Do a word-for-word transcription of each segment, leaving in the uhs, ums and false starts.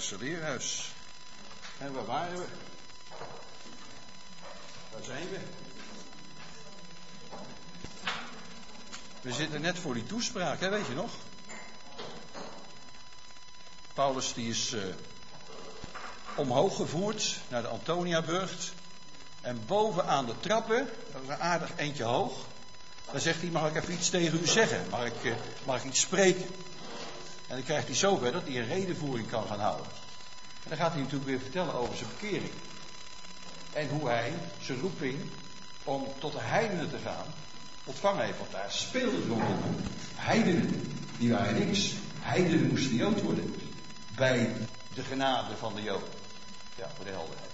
Pouderse leerhuis. En waar waren we? Waar zijn we? We zitten net voor die toespraak, hè, weet je nog? Paulus die is uh, omhoog gevoerd naar de Antoniaburcht. En bovenaan de trappen, dat is een aardig eentje hoog. Dan zegt hij, mag ik even iets tegen u zeggen? Mag ik, uh, mag ik iets spreken? En dan krijgt hij zover dat hij een redenvoering kan gaan houden. En dan gaat hij natuurlijk weer vertellen over zijn bekering. En hoe hij zijn roeping om tot de heidenen te gaan ontvangen heeft. Want daar speelde het rondom. Heidenen, die waren niks. Heidenen moesten Jood worden. Bij de genade van de Joden. Ja, voor de helderheid.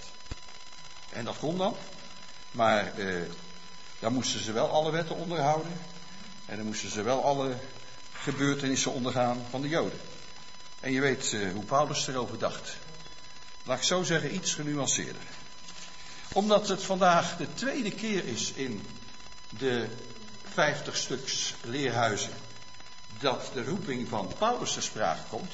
En dat kon dan. Maar eh, dan moesten ze wel alle wetten onderhouden. En dan moesten ze wel alle gebeurtenissen ondergaan van de Joden. En je weet uh, hoe Paulus erover dacht. Laat ik zo zeggen, iets genuanceerder. Omdat het vandaag de tweede keer is in de vijftig stuks leerhuizen dat de roeping van Paulus ter sprake komt.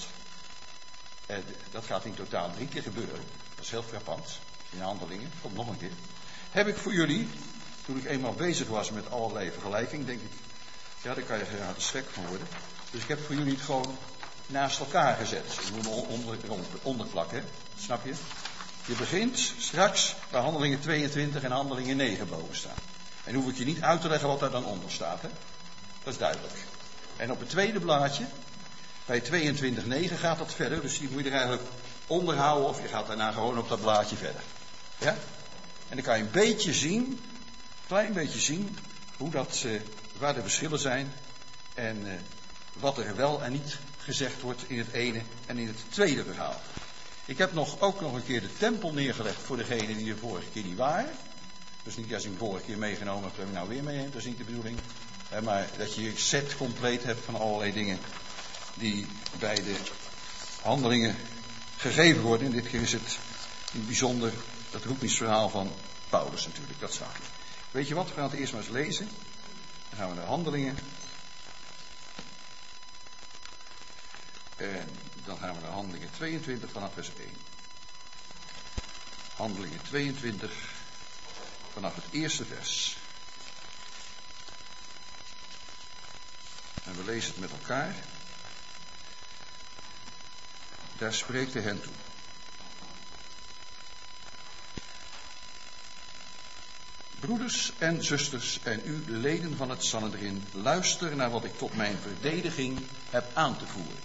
En dat gaat in totaal drie keer gebeuren. Dat is heel frappant. In Handelingen, komt nog een keer. Heb ik voor jullie, toen ik eenmaal bezig was met allerlei vergelijking, denk ik, ja, daar kan je gratis gek van worden. Dus ik heb voor jullie het gewoon naast elkaar gezet. Je moet hem onder, onderplakken, snap je? Je begint straks bij Handelingen tweeëntwintig en Handelingen negen boven staan. En hoef ik je niet uit te leggen wat daar dan onder staat, hè? Dat is duidelijk. En op het tweede blaadje, bij tweeëntwintig negen gaat dat verder, dus die moet je er eigenlijk onder houden of je gaat daarna gewoon op dat blaadje verder. Ja? En dan kan je een beetje zien, een klein beetje zien, hoe dat, uh, waar de verschillen zijn en uh, wat er wel en niet gezegd wordt in het ene en in het tweede verhaal. Ik heb nog, ook nog een keer de tempel neergelegd voor degenen die de vorige keer niet waren. Dus niet als ik hem vorige keer meegenomen heb, heb ik nou weer mee, dat is niet de bedoeling. Hè, maar dat je je set compleet hebt van allerlei dingen die bij de handelingen gegeven worden. En dit keer is het in het bijzonder het roepingsverhaal van Paulus natuurlijk, dat staat hier. Weet je wat, we gaan het eerst maar eens lezen. Dan gaan we naar Handelingen. En dan gaan we naar Handelingen tweeëntwintig vanaf vers één. Handelingen tweeëntwintig vanaf het eerste vers. En we lezen het met elkaar. Daar spreekt hij hen toe. Broeders en zusters en u leden van het Sanhedrin, luister naar wat ik tot mijn verdediging heb aan te voeren.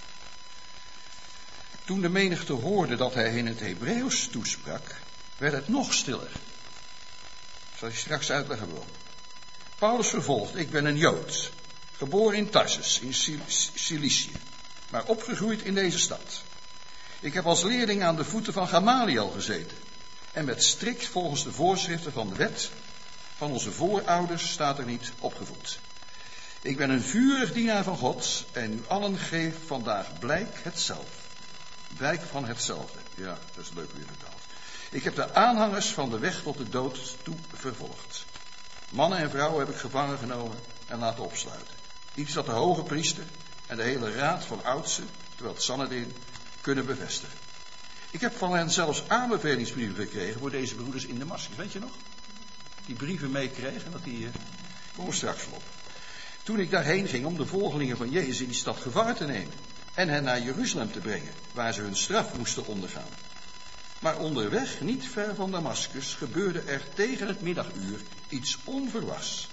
Toen de menigte hoorde dat hij in het Hebreeuws toesprak, werd het nog stiller. Dat zal je straks uitleggen waarom. Paulus vervolgt, ik ben een Jood, geboren in Tarsus, in Cilicië, maar opgegroeid in deze stad. Ik heb als leerling aan de voeten van Gamaliel gezeten en met strikt volgens de voorschriften van de wet van onze voorouders staat er niet opgevoed. Ik ben een vurig dienaar van God en u allen geef vandaag blijk hetzelfde. Blijk van hetzelfde. Ja, dat is leuk weer vertaald. Ik heb de aanhangers van de weg tot de dood toe vervolgd. Mannen en vrouwen heb ik gevangen genomen en laten opsluiten. Iets dat de hoge priester en de hele raad van oudsten, terwijl het Sanhedrin, kunnen bevestigen. Ik heb van hen zelfs aanbevelingsbrieven gekregen voor deze broeders in Damascus. Weet je nog? Die brieven meekregen, dat die, uh, komen we straks op. Toen ik daarheen ging om de volgelingen van Jezus in die stad gevangen te nemen en hen naar Jeruzalem te brengen, waar ze hun straf moesten ondergaan. Maar onderweg, niet ver van Damascus, gebeurde er tegen het middaguur iets onverwachts.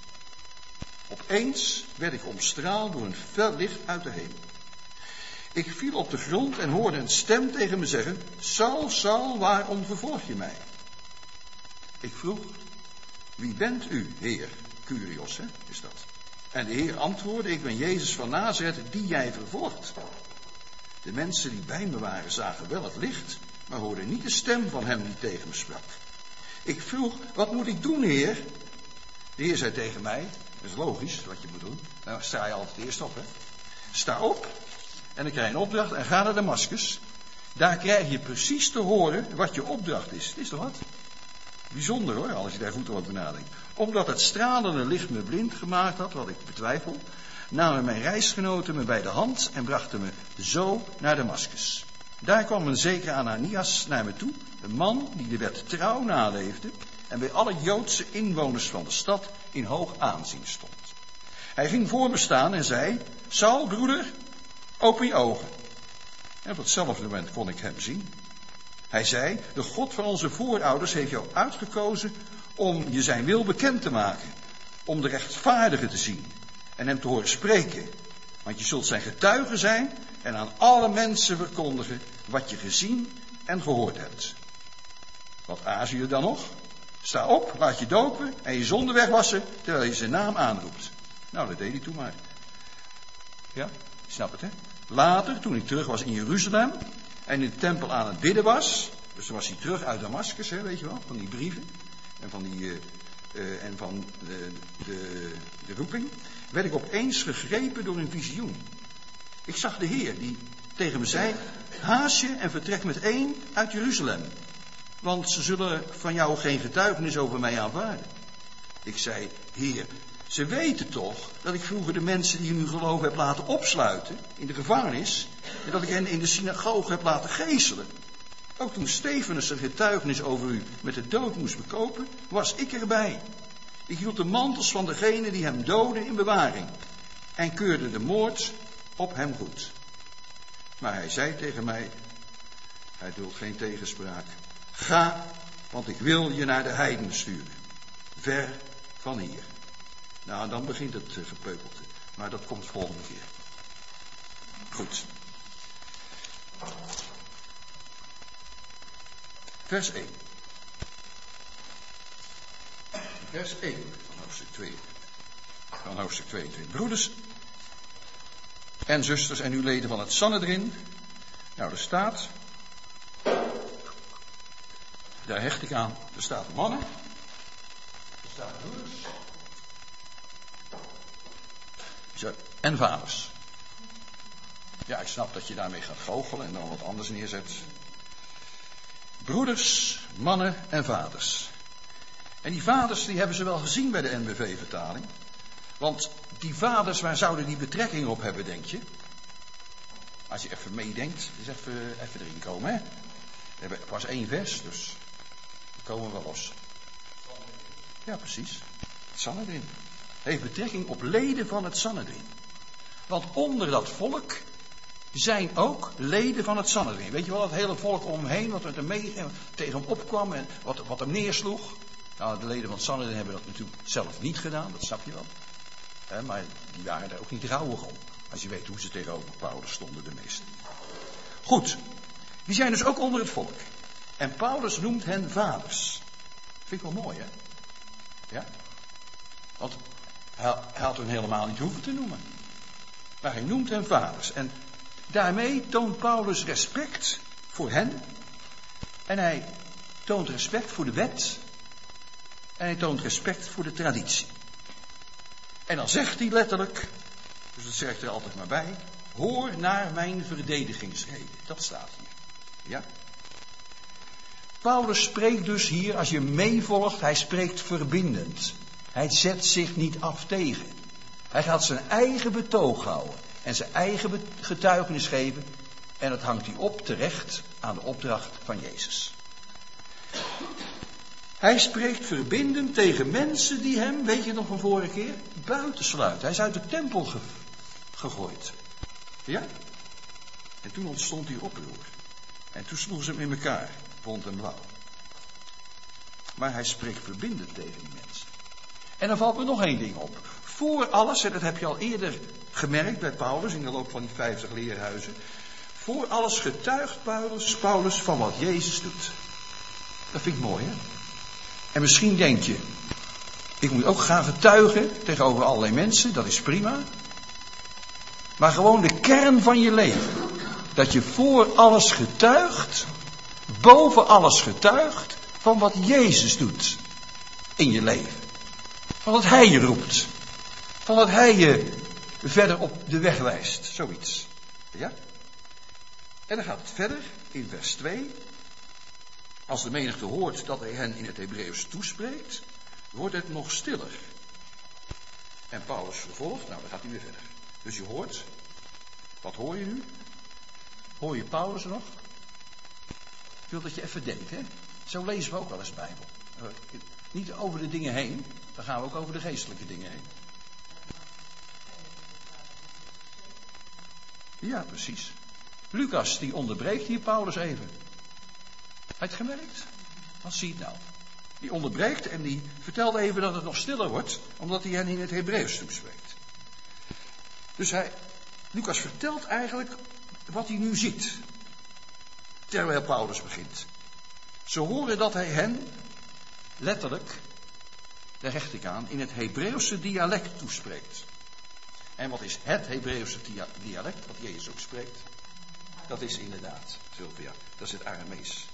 Opeens werd ik omstraald door een fel licht uit de hemel. Ik viel op de grond en hoorde een stem tegen me zeggen, Saul, Saul, waarom vervolg je mij? Ik vroeg, wie bent u, Heer? Kyrios, hè, is dat. En de Heer antwoordde, ik ben Jezus van Nazareth, die jij vervolgt. De mensen die bij me waren zagen wel het licht, maar hoorden niet de stem van hem die tegen me sprak. Ik vroeg, wat moet ik doen, Heer? De Heer zei tegen mij, dat is logisch wat je moet doen. Nou sta je altijd eerst op, hè. Sta op en dan krijg je een opdracht en ga naar Damascus. Daar krijg je precies te horen wat je opdracht is. Is toch wat? Bijzonder hoor, als je daar goed over nadenkt. Omdat het stralende licht me blind gemaakt had, wat ik betwijfel, namen mijn reisgenoten me bij de hand en brachten me zo naar Damascus. Daar kwam een zekere Ananias naar me toe, een man die de wet trouw naleefde en bij alle Joodse inwoners van de stad in hoog aanzien stond. Hij ging voor me staan en zei, Saul, broeder, open je ogen. En op datzelfde moment kon ik hem zien. Hij zei, de God van onze voorouders heeft jou uitgekozen om je zijn wil bekend te maken, om de rechtvaardige te zien en hem te horen spreken. Want je zult zijn getuige zijn en aan alle mensen verkondigen wat je gezien en gehoord hebt. Wat aarzel je dan nog? Sta op, laat je dopen en je zonde wegwassen terwijl je zijn naam aanroept. Nou, dat deed hij toen maar. Ja, je snapt het, hè? Later, toen ik terug was in Jeruzalem en in de tempel aan het bidden was, dus toen was hij terug uit Damascus, hè, weet je wel, van die brieven en van die uh, uh, en van de, de, de roeping, werd ik opeens gegrepen door een visioen. Ik zag de Heer die tegen me zei, haast je en vertrek meteen uit Jeruzalem, want ze zullen van jou geen getuigenis over mij aanvaarden. Ik zei, Heer, ze weten toch dat ik vroeger de mensen die in uw geloof heb laten opsluiten in de gevangenis en dat ik hen in de synagoge heb laten geeselen. Ook toen Stefanus een getuigenis over u met de dood moest bekopen, was ik erbij. Ik hield de mantels van degene die hem doodden in bewaring en keurde de moord op hem goed. Maar hij zei tegen mij, hij duldt geen tegenspraak, ga, want ik wil je naar de heidenen sturen, ver van hier. Nou, dan begint het uh, gepeukelte. Maar dat komt de volgende keer. Goed. Vers één. Vers één van hoofdstuk twee. Van hoofdstuk tweeëntwintig. Broeders en zusters en uw leden van het Sanhedrin. Nou, er staat. Daar hecht ik aan. Er staat mannen. Er staat broeders. En vaders. Ja, ik snap dat je daarmee gaat goochelen en dan wat anders neerzet. Broeders, mannen en vaders. En die vaders die hebben ze wel gezien bij de N B V-vertaling. Want die vaders, waar zouden die betrekking op hebben, denk je? Als je even meedenkt, dus even, even erin komen, hè? We hebben pas één vers, dus we komen wel los. Ja, precies. Het Sanhedrin heeft betrekking op leden van het Sanhedrin. Want onder dat volk zijn ook leden van het Sanhedrin. Weet je wel, dat hele volk om hem heen, wat met hem mee, tegen hem opkwam en wat, wat hem neersloeg. Nou, de leden van het Sanhedrin hebben dat natuurlijk zelf niet gedaan, dat snap je wel. He, maar die waren daar ook niet rouwig om. Als je weet hoe ze tegenover Paulus stonden, de meesten. Goed, die zijn dus ook onder het volk. En Paulus noemt hen vaders. Vind ik wel mooi, hè? Ja? Want hij, hij had hen helemaal niet hoeven te noemen. Maar hij noemt hen vaders. En daarmee toont Paulus respect voor hen. En hij toont respect voor de wet. En hij toont respect voor de traditie. En dan zegt hij letterlijk, dus dat zeg ik er altijd maar bij, hoor naar mijn verdedigingsrede. Dat staat hier. Ja? Paulus spreekt dus hier, als je meevolgt, hij spreekt verbindend. Hij zet zich niet af tegen. Hij gaat zijn eigen betoog houden en zijn eigen getuigenis geven. En dat hangt hij op terecht aan de opdracht van Jezus. Hij spreekt verbindend tegen mensen die hem, weet je nog van vorige keer, buitensluiten. Hij is uit de tempel ge- gegooid. Ja? En toen ontstond die oproer. En toen sloegen ze hem in elkaar, bont en blauw. Maar hij spreekt verbindend tegen die mensen. En dan valt me nog één ding op. Voor alles, en dat heb je al eerder gemerkt bij Paulus in de loop van die vijftig leerhuizen. Voor alles getuigt Paulus, Paulus van wat Jezus doet. Dat vind ik mooi, hè? En misschien denk je, ik moet ook gaan getuigen tegenover allerlei mensen, dat is prima. Maar gewoon de kern van je leven. Dat je voor alles getuigt, boven alles getuigt, van wat Jezus doet in je leven. Van wat Hij je roept. Van wat Hij je verder op de weg wijst. Zoiets. Ja? En dan gaat het verder in vers twee. Als de menigte hoort dat hij hen in het Hebreeuws toespreekt, wordt het nog stiller. En Paulus vervolgt, nou dan gaat hij weer verder. Dus je hoort, wat hoor je nu? Hoor je Paulus nog? wil dat je even denkt, hè. Zo lezen we ook wel eens Bijbel. Niet over de dingen heen, dan gaan we ook over de geestelijke dingen heen. Ja, precies. Lucas, die onderbreekt hier Paulus even. Heb je het gemerkt? Wat zie je nou? Die onderbreekt en die vertelt even dat het nog stiller wordt, omdat hij hen in het Hebreeuws toespreekt. Dus hij, Lucas vertelt eigenlijk wat hij nu ziet, terwijl Paulus begint. Ze horen dat hij hen, letterlijk, daar hecht ik aan, in het Hebreeuwse dialect toespreekt. En wat is het Hebreeuwse dialect, wat Jezus ook spreekt? Dat is inderdaad, Sylvia, dat is het Aramees.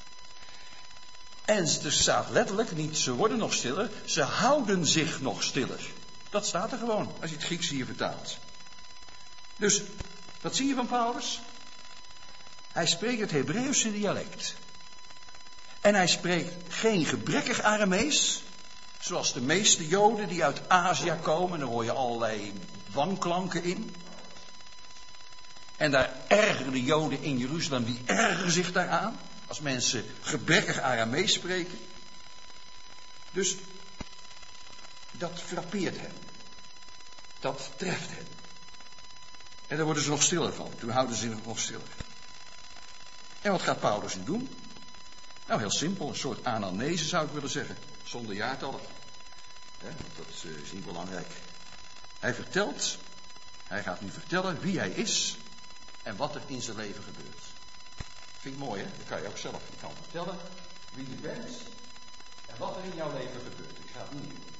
En er staat letterlijk niet, ze worden nog stiller, ze houden zich nog stiller. Dat staat er gewoon, als je het Grieks hier vertaalt. Dus, wat zie je van Paulus? Hij spreekt het Hebreeuwse dialect. En hij spreekt geen gebrekkig Aramees, zoals de meeste Joden die uit Azië komen, daar hoor je allerlei wanklanken in. En daar ergeren de Joden in Jeruzalem, die ergeren zich daaraan, als mensen gebrekkig Aramees spreken. Dus dat frappeert hen. Dat treft hen. En daar worden ze nog stiller van. Toen houden ze zich nog stiller. En wat gaat Paulus nu doen? Nou, heel simpel, een soort anamnese zou ik willen zeggen. Zonder jaartallen. Ja, dat is niet belangrijk. Hij vertelt, hij gaat nu vertellen wie hij is en wat er in zijn leven gebeurt. Vind ik mooi, hè? Dat kan je ook zelf. Je kan vertellen wie je bent en wat er in jouw leven gebeurt. Ik ga het niet doen.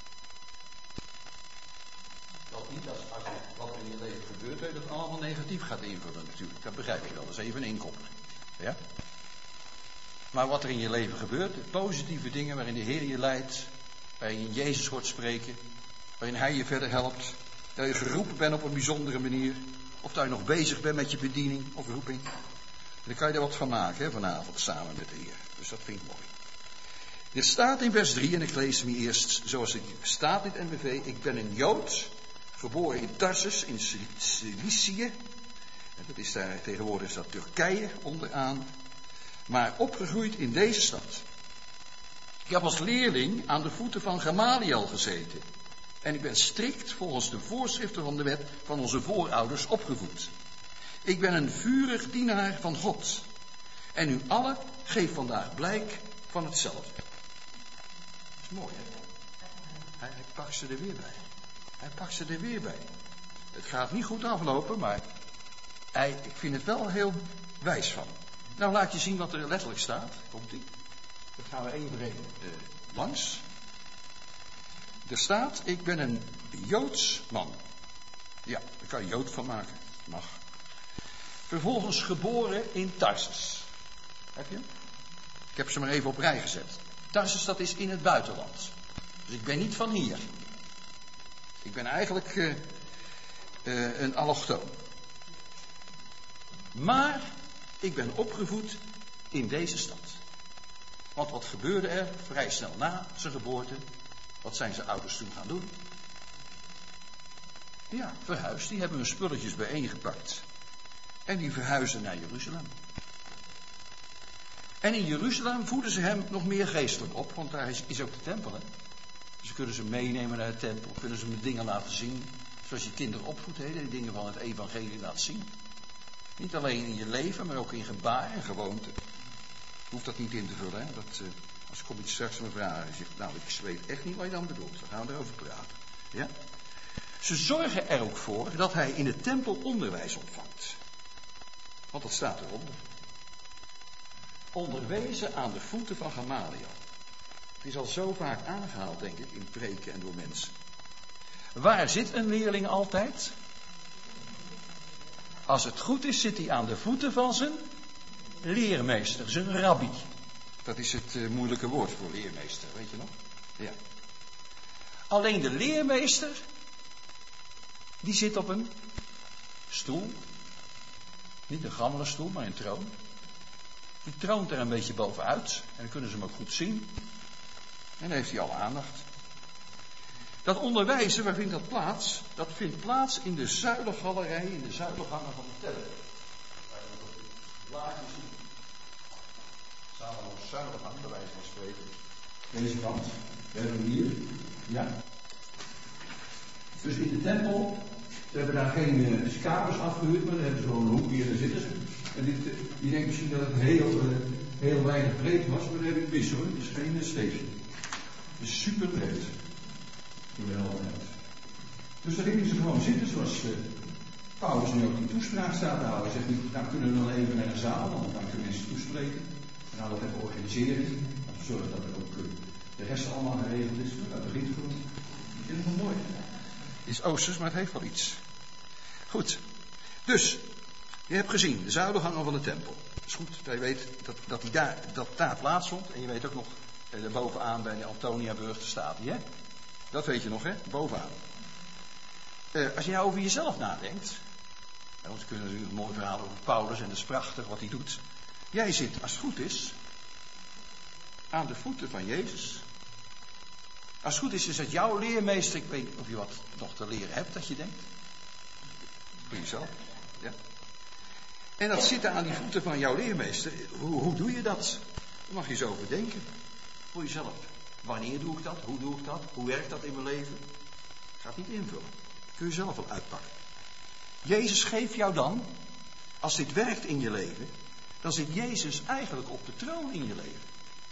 Dat niet als, als je wat er in je leven gebeurt, dat je dat allemaal negatief gaat invullen natuurlijk. Dat begrijp je wel, dat is even een inkopper. Ja? Maar wat er in je leven gebeurt, de positieve dingen waarin de Heer je leidt, waarin je Jezus hoort spreken, waarin Hij je verder helpt, dat je geroepen bent op een bijzondere manier, of dat je nog bezig bent met je bediening of roeping. Dan kan je er wat van maken, hè, vanavond samen met de Heer. Dus dat vind ik mooi. Er staat in vers drie, en ik lees hem eerst zoals het staat in het N B V. Ik ben een Jood, geboren in Tarsus in Cilicië. Dat is daar tegenwoordig is dat Turkije onderaan. Maar opgegroeid in deze stad. Ik heb als leerling aan de voeten van Gamaliel gezeten. En ik ben strikt volgens de voorschriften van de wet van onze voorouders opgevoed. Ik ben een vurig dienaar van God. En u allen geeft vandaag blijk van hetzelfde. Dat is mooi, hè? Hij, hij pakt ze er weer bij. Hij pakt ze er weer bij. Het gaat niet goed aflopen, maar hij, ik vind het wel heel wijs van. Nou, laat je zien wat er letterlijk staat. Komt-ie. Dat gaan we één voor één uh, langs. Er staat, ik ben een Joods man. Ja, daar kan je Jood van maken. Mag. Vervolgens geboren in Tarsus. Heb je hem? Ik heb ze maar even op rij gezet. Tarsus, dat is in het buitenland. Dus ik ben niet van hier. Ik ben eigenlijk uh, uh, een allochtoon. Maar ik ben opgevoed in deze stad. Want wat gebeurde er vrij snel na zijn geboorte? Wat zijn zijn ouders toen gaan doen? Ja, verhuisd. Die hebben hun spulletjes bijeengepakt. En die verhuisden naar Jeruzalem. En in Jeruzalem voeden ze hem nog meer geestelijk op. Want daar is, is ook de tempel. Hè? Dus ze kunnen ze meenemen naar de tempel. Kunnen ze hem dingen laten zien. Zoals je kinderen opvoedt. Hè? Die dingen van het evangelie laat zien. Niet alleen in je leven, maar ook in gebaar en gewoonte. Je hoeft dat niet in te vullen. Hè? Dat, uh, als ik iets straks me vragen en zegt, nou, ik weet echt niet wat je dan bedoelt. Dan gaan we erover praten. Ja? Ze zorgen er ook voor dat hij in de tempel onderwijs ontvangt. Want dat staat eronder. Onderwezen aan de voeten van Gamaliel. Het is al zo vaak aangehaald, denk ik, in preken en door mensen. Waar zit een leerling altijd? Als het goed is, zit hij aan de voeten van zijn leermeester, zijn rabbi. Dat is het uh, moeilijke woord voor leermeester, weet je nog? Ja. Alleen de leermeester, die zit op een stoel. Niet een gammele stoel, maar een troon. Die troont er een beetje bovenuit. En dan kunnen ze hem ook goed zien. En dan heeft hij alle aandacht. Dat onderwijzen, waar vindt dat plaats? Dat vindt plaats in de zuilengalerij, in de zuilengangen van de tempel. Waar je dat blaadje ziet. zuilengang, bij wijze van spreken. Deze kant. We hebben hier. Ja. Dus in de tempel, ze hebben daar geen uh, kamers afgehuurd, maar daar hebben ze gewoon een hoekje en daar zitten ze. En dit, uh, je denkt misschien dat het heel, uh, heel weinig breed was, maar dat heb ik mis hoor. Het is geen uh, steegje. Het is super breed. Geweldig. Dus daar gingen ze gewoon zitten zoals uh, Paulus nu ook die toespraak staat te houden. Hij zegt niet, nou kunnen we dan even naar een zaal, want dan kunnen mensen toespreken. En nou dat even organiseren. Om te zorgen dat er ook uh, de rest allemaal geregeld is. Dat begint goed. Ik vind het wel mooi. Het is oosters, maar het heeft wel iets. Goed. Dus, je hebt gezien de zuilengangen van de tempel. Het is goed dat je weet dat, dat, die daar, dat daar plaatsvond. En je weet ook nog, eh, bovenaan bij de Antoniaburg staat die, hè? Dat weet je nog, hè? Bovenaan. Uh, als je nou over jezelf nadenkt. Nou, we kunnen natuurlijk een mooi verhaal over Paulus en dat is prachtig wat hij doet. Jij zit, als het goed is, aan de voeten van Jezus. Als het goed is, is het jouw leermeester. Ik weet niet of je wat nog te leren hebt, dat je denkt. Voor jezelf. Ja. En dat zitten aan die voeten van jouw leermeester. Hoe, hoe doe je dat? Daar mag je eens over denken. Voor jezelf. Wanneer doe ik dat? Hoe doe ik dat? Hoe werkt dat in mijn leven? Ik ga het niet invullen. Kun je zelf wel uitpakken. Jezus geeft jou dan, als dit werkt in je leven, dan zit Jezus eigenlijk op de troon in je leven.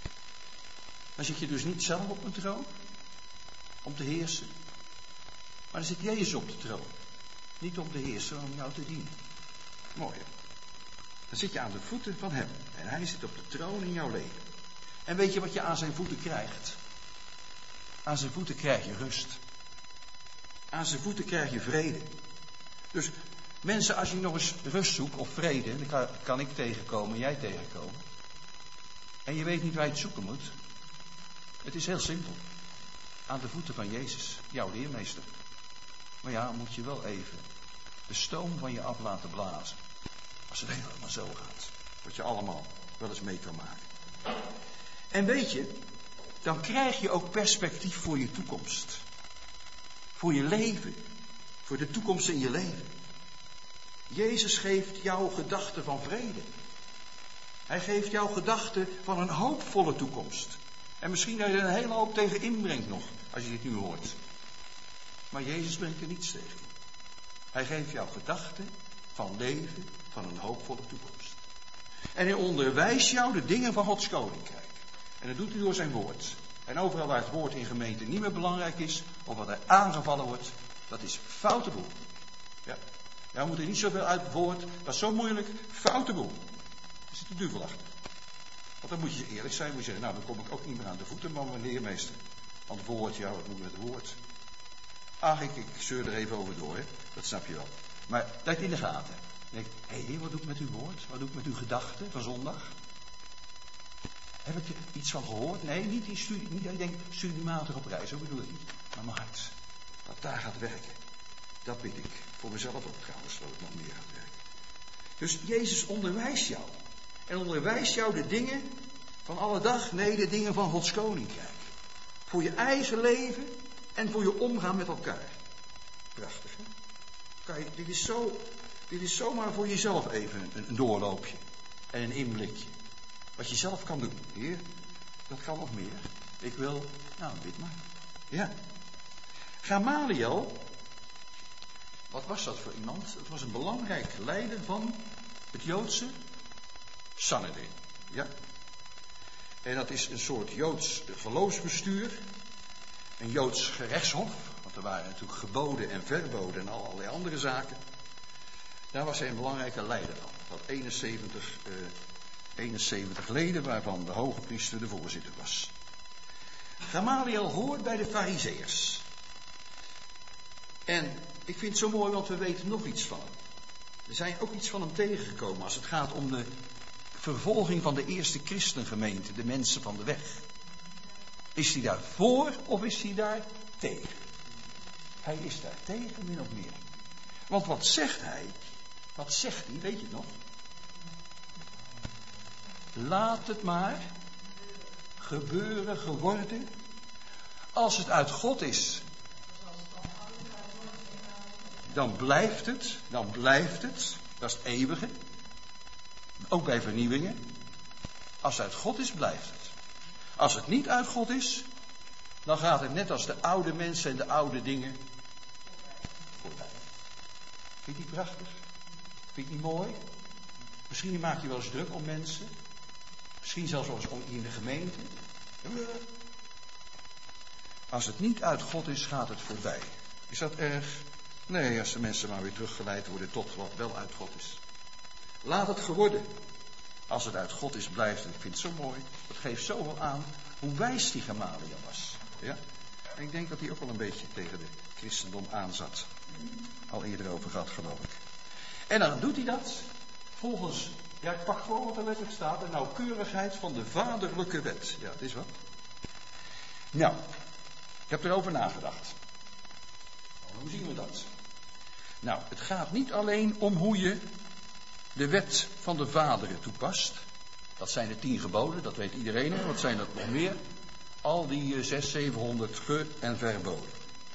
Dan zit je dus niet zelf op een troon, om te heersen. Maar dan zit Jezus op de troon. Niet om te heersen, maar om jou te dienen. Mooi hè? Dan zit je aan de voeten van hem. En hij zit op de troon in jouw leven. En weet je wat je aan zijn voeten krijgt? Aan zijn voeten krijg je rust. Aan zijn voeten krijg je vrede. Dus mensen, als je nog eens rust zoekt of vrede, dan kan, kan ik tegenkomen, jij tegenkomen. En je weet niet waar je het zoeken moet. Het is heel simpel. Aan de voeten van Jezus, jouw leermeester. Maar ja, moet je wel even de stoom van je af laten blazen. Als het helemaal zo gaat. Wat je allemaal wel eens mee kan maken. En weet je, dan krijg je ook perspectief voor je toekomst. Voor je leven. Voor de toekomst in je leven. Jezus geeft jou gedachten van vrede. Hij geeft jou gedachten van een hoopvolle toekomst. En misschien dat je er een hele hoop tegen inbrengt nog, als je dit nu hoort. Maar Jezus brengt er niets tegen. Hij geeft jou gedachten van leven, van een hoopvolle toekomst. En hij onderwijst jou de dingen van Gods koninkrijk. En dat doet hij door zijn woord. En overal waar het woord in gemeente niet meer belangrijk is, of wat er aangevallen wordt, dat is foute boel. Ja, daar moet er niet zoveel uit het woord, dat is zo moeilijk, foute boel. Er zit de duivel achter. Want dan moet je eerlijk zijn, moet je zeggen, nou dan kom ik ook niet meer aan de voeten, maar mijn leermeester. Want het woord, ja, wat moet met het woord? Ach, ik, ik zeur er even over door, hè. Dat snap je wel. Maar dat je in de gaten. Dan denk ik, hé, hey, wat doe ik met uw woord? Wat doe ik met uw gedachten van zondag? Heb ik er iets van gehoord? Nee, niet die studie, niet dat je denkt, studiematig op reis, zo bedoel ik niet. Maar mijn hart, dat daar gaat werken. Dat bid ik. Voor mezelf ook trouwens, dat het nog meer gaat werken. Dus Jezus onderwijst jou. En onderwijst jou de dingen van alle dag, nee, de dingen van Gods koninkrijk. Voor je eigen leven en voor je omgaan met elkaar. Prachtig, hè? Kan je, dit, is zo, dit is zomaar voor jezelf even een, een doorloopje. En een inblikje. Wat je zelf kan doen. Heer, dat kan nog meer. Ik wil, nou, dit maar. Ja. Gamaliel, wat was dat voor iemand? Het was een belangrijk leider van het Joodse Sanhedrin. Ja. En dat is een soort Joods geloofsbestuur. Een Joods gerechtshof. Want er waren natuurlijk geboden en verboden en allerlei andere zaken. Daar was hij een belangrijke leider van. Dat eenenzeventig, eh, eenenzeventig leden waarvan de hoge priester de voorzitter was. Gamaliel hoort bij de Farizeeërs. En ik vind het zo mooi, want we weten nog iets van hem. We zijn ook iets van hem tegengekomen als het gaat om de vervolging van de eerste christengemeente, de mensen van de weg. Is hij daar voor of is hij daar tegen? Hij is daar tegen, min of meer. Want wat zegt hij? Wat zegt hij, weet je het nog? Laat het maar gebeuren, geworden. Als het uit God is, dan blijft het, dan blijft het. Dat is het eeuwige. Ook bij vernieuwingen. Als het uit God is, blijft het. Als het niet uit God is, dan gaat het net als de oude mensen en de oude dingen voorbij. Vind je die prachtig? Vind je die mooi? Misschien maak je wel eens druk om mensen. Misschien zelfs wel eens om in de gemeente. Als het niet uit God is, gaat het voorbij. Is dat erg? Nee, als de mensen maar weer teruggeleid worden tot wat wel uit God is. Laat het geworden. Als het uit God is, blijft het. Ik vind het zo mooi. Dat geeft zoveel aan hoe wijs die Gamaliel was. Ja? En ik denk dat hij ook wel een beetje tegen de christendom aanzat. Al eerder over gehad, geloof ik. En dan doet hij dat volgens, ja, ik pak gewoon wat er letterlijk staat, de nauwkeurigheid van de vaderlijke wet. Ja, dat is wat. Nou, ik heb erover nagedacht. Hoe zien we dat? Nou, het gaat niet alleen om hoe je de wet van de vaderen toepast. Dat zijn de tien geboden, dat weet iedereen. Wat zijn dat nog meer? Al die zes, zevenhonderd ge- en verboden.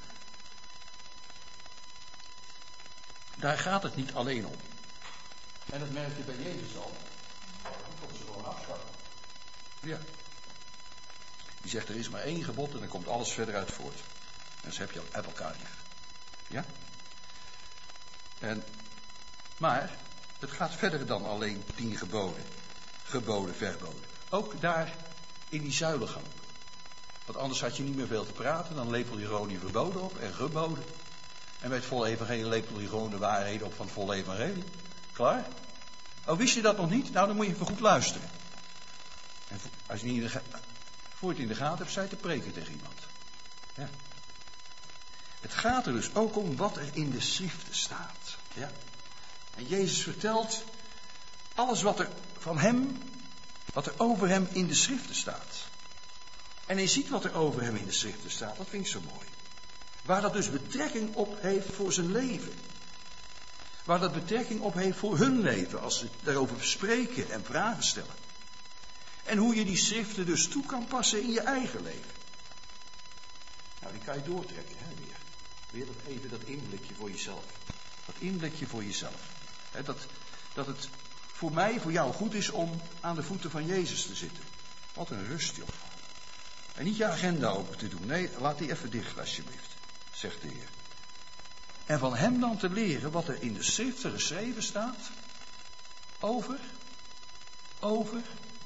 Daar gaat het niet alleen om. En dat merk je bij Jezus al. Die komt ze gewoon afschaffen. Ja. Die zegt er is maar één gebod en dan komt alles verder uit voort. En dus heb je heb elkaar lief. Ja? En, maar het gaat verder dan alleen tien geboden. Geboden, verboden. Ook daar in die zuilengang. Want anders had je niet meer veel te praten. Dan lepel je gewoon die verboden op en geboden. En bij het volle evangelie lepel je gewoon de waarheden op van het volle evangelie. Klaar? Oh, wist je dat nog niet? Nou, dan moet je even goed luisteren. En als je niet in de, voor je het in de gaten hebt, zei te preken tegen iemand. Ja. Het gaat er dus ook om wat er in de schriften staat. Ja. En Jezus vertelt alles wat er van hem, wat er over hem in de schriften staat. En je ziet wat er over hem in de schriften staat, dat vind ik zo mooi. Waar dat dus betrekking op heeft voor zijn leven. Waar dat betrekking op heeft voor hun leven, als ze daarover spreken en vragen stellen. En hoe je die schriften dus toe kan passen in je eigen leven. Nou, die kan je doortrekken, hè, weer. Weer dat even dat inblikje voor jezelf. Dat inblikje voor jezelf. Hè, dat, dat het voor mij, voor jou goed is om aan de voeten van Jezus te zitten. Wat een rust, joh. En niet je agenda open te doen. Nee, laat die even dicht, alsjeblieft, zegt de Heer. En van hem dan te leren wat er in de schriften geschreven staat. Over, over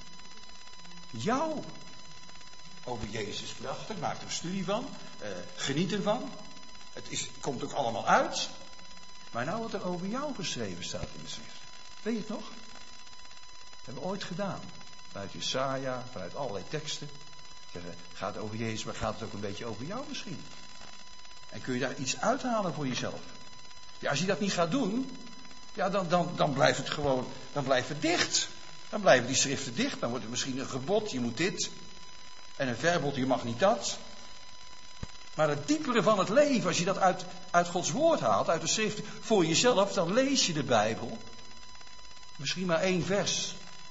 jou. Over Jezus, prachtig, maak er een studie van. Uh, geniet ervan. Het is, komt ook allemaal uit. Maar nou wat er over jou geschreven staat in de schrift. Weet je het nog? Dat hebben we ooit gedaan. Vanuit Jesaja, vanuit allerlei teksten. Zeggen, gaat het over Jezus, maar gaat het ook een beetje over jou misschien? En kun je daar iets uithalen voor jezelf? Ja, als je dat niet gaat doen, ja, dan, dan, dan blijft het gewoon, dan blijft het dicht. Dan blijven die schriften dicht. Dan wordt het misschien een gebod, je moet dit. En een verbod, je mag niet dat. Maar het diepere van het leven, als je dat uit, uit Gods woord haalt, uit de schrift voor jezelf, dan lees je de Bijbel. Misschien maar één vers.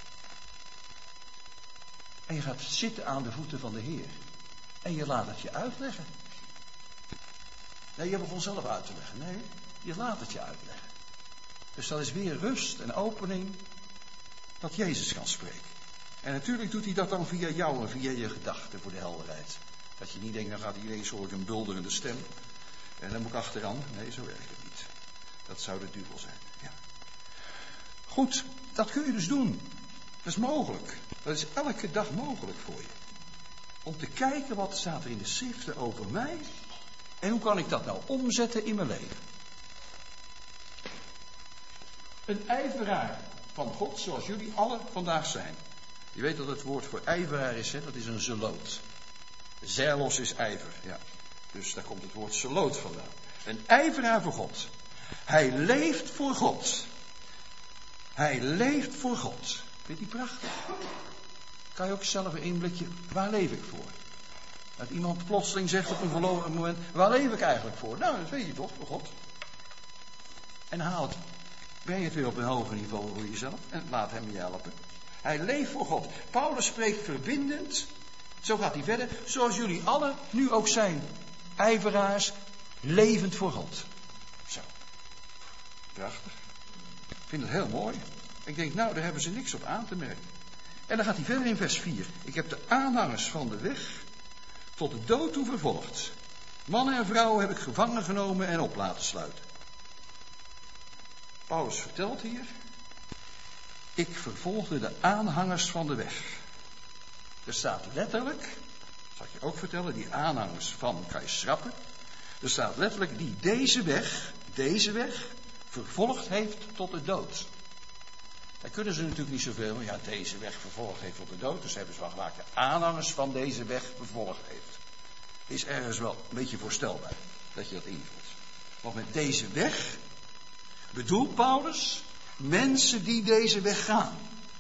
En je gaat zitten aan de voeten van de Heer. En je laat het je uitleggen. Nee, je begon zelf uit te leggen. Nee, je laat het je uitleggen. Dus dat is weer rust en opening dat Jezus kan spreken. En natuurlijk doet hij dat dan via jou en via je gedachten voor de helderheid. Dat je niet denkt, dan gaat ineens hoor ik een bulderende stem. En dan moet ik achteraan. Nee, zo werkt het niet. Dat zou de duivel zijn. Ja. Goed, dat kun je dus doen. Dat is mogelijk. Dat is elke dag mogelijk voor je. Om te kijken wat staat er in de schriften over mij. En hoe kan ik dat nou omzetten in mijn leven? Een ijveraar van God, zoals jullie allen vandaag zijn. Je weet dat het woord voor ijveraar is, hè? Dat is een zeloot. Zelos is ijver, ja. Dus daar komt het woord zeloot vandaan. Een ijveraar voor God. Hij leeft voor God. Hij leeft voor God. Vind je die prachtig? Kan je ook zelf een inblikje, waar leef ik voor? Dat iemand plotseling zegt op een verloren moment, waar leef ik eigenlijk voor? Nou, dat weet je toch, voor God. En haal het, breng het weer op een hoger niveau voor jezelf en laat hem je helpen. Hij leeft voor God. Paulus spreekt verbindend, zo gaat hij verder, zoals jullie allen nu ook zijn. Ijveraars, levend voor God. Zo. Prachtig. Ik vind het heel mooi. Ik denk, nou, daar hebben ze niks op aan te merken. En dan gaat hij verder in vers vier. Ik heb de aanhangers van de weg tot de dood toe vervolgd. Mannen en vrouwen heb ik gevangen genomen en op laten sluiten. Paulus vertelt hier: ik vervolgde de aanhangers van de weg. Er staat letterlijk, dat zal ik je ook vertellen, die aanhangers van kan je schrappen. Er staat letterlijk die deze weg, deze weg, vervolgd heeft tot de dood. Daar kunnen ze natuurlijk niet zoveel, maar ja, deze weg vervolgd heeft tot de dood. Dus hebben ze wel gemaakt, de aanhangers van deze weg vervolgd heeft. Is ergens wel een beetje voorstelbaar dat je dat invult. Want met deze weg bedoelt Paulus mensen die deze weg gaan.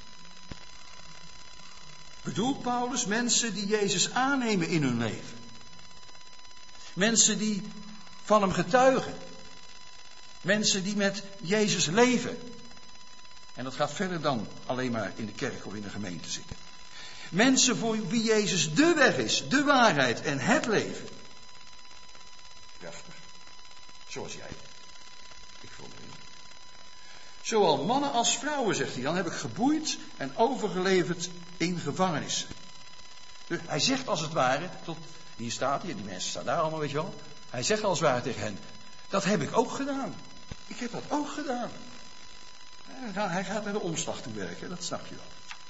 Bedoelt Paulus mensen die Jezus aannemen in hun leven. Mensen die van hem getuigen. Mensen die met Jezus leven. En dat gaat verder dan alleen maar in de kerk of in de gemeente zitten. Mensen voor wie Jezus de weg is, de waarheid en het leven. Prachtig. Zoals jij. Ik vond het niet. Zowel mannen als vrouwen, zegt hij, dan heb ik geboeid en overgeleverd in gevangenissen. Dus hij zegt als het ware, tot, hier staat hij, die mensen staan daar allemaal, weet je wel. Hij zegt als het ware tegen hen, dat heb ik ook gedaan. Ik heb dat ook gedaan. Hij gaat naar de omslag toe werken, dat snap je wel.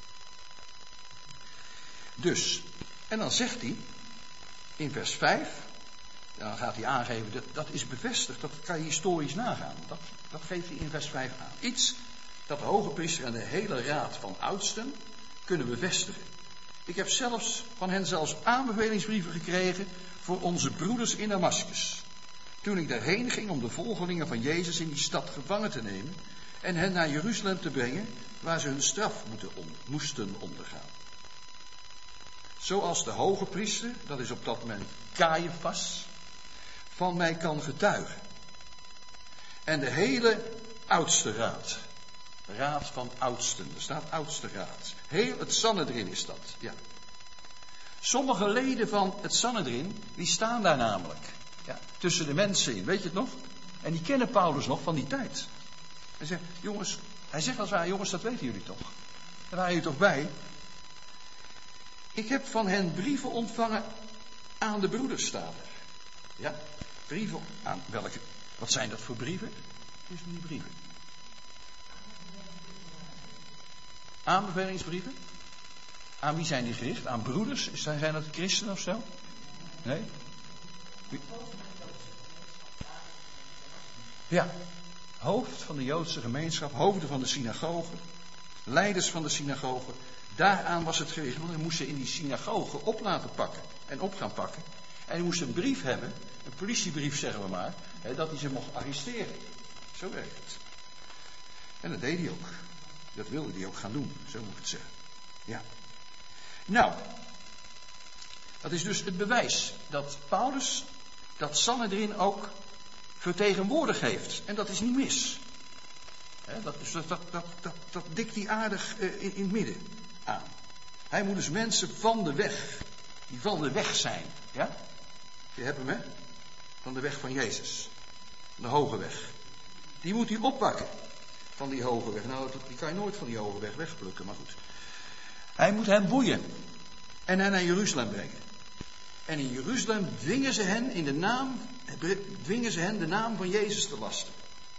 Dus, en dan zegt hij, in vers vijf, dan gaat hij aangeven, dat, dat is bevestigd, dat kan je historisch nagaan. Dat, dat geeft hij in vers vijf aan. Iets dat de hoge priester en de hele raad van oudsten kunnen bevestigen. Ik heb zelfs van hen zelfs aanbevelingsbrieven gekregen voor onze broeders in Damascus. Toen ik daarheen ging om de volgelingen van Jezus in die stad gevangen te nemen en hen naar Jeruzalem te brengen, waar ze hun straf moeten on, moesten ondergaan. Zoals de hoge priester, dat is op dat moment Caiaphas, van mij kan getuigen. En de hele oudste raad. Raad van oudsten. Er staat oudste raad. Heel het Sanhedrin is dat. Ja. Sommige leden van het Sanhedrin, die staan daar namelijk. Ja, tussen de mensen in. Weet je het nog? En die kennen Paulus nog van die tijd. Hij zegt, jongens, hij zegt als het ware, jongens, dat weten jullie toch? Daar waren jullie toch bij? Ik heb van hen brieven ontvangen aan de broeders, staat er. Ja, brieven aan welke? Wat zijn dat voor brieven? Wat zijn die brieven? Aanbevelingsbrieven? Aan wie zijn die gericht? Aan broeders? Zijn dat christenen of zo? Nee? Wie? Ja, hoofd van de Joodse gemeenschap, hoofden van de synagogen, leiders van de synagogen. Daaraan was het gericht, want hij moest ze in die synagogen op laten pakken en op gaan pakken. En hij moest een brief hebben, een politiebrief zeggen we maar, hè, dat hij ze mocht arresteren. Zo werkt het. En dat deed hij ook. Dat wilde hij ook gaan doen, zo moet ik het zeggen. Ja. Nou, dat is dus het bewijs dat Paulus dat Sanhedrin ook vertegenwoordigd heeft. En dat is niet mis. He, dat, is, dat, dat, dat, dat, dat dikt hij aardig uh, in, in het midden aan. Hij moet dus mensen van de weg, die van de weg zijn. Ja? Je hebt hem, hè? Van de weg van Jezus. De hoge weg. Die moet hij oppakken. Van die hoge weg. Nou, die kan je nooit van die hoge weg wegplukken, maar goed. Hij moet hen boeien. En hen naar Jeruzalem brengen. En in Jeruzalem dwingen ze hen in de naam, dwingen ze hen de naam van Jezus te lasten.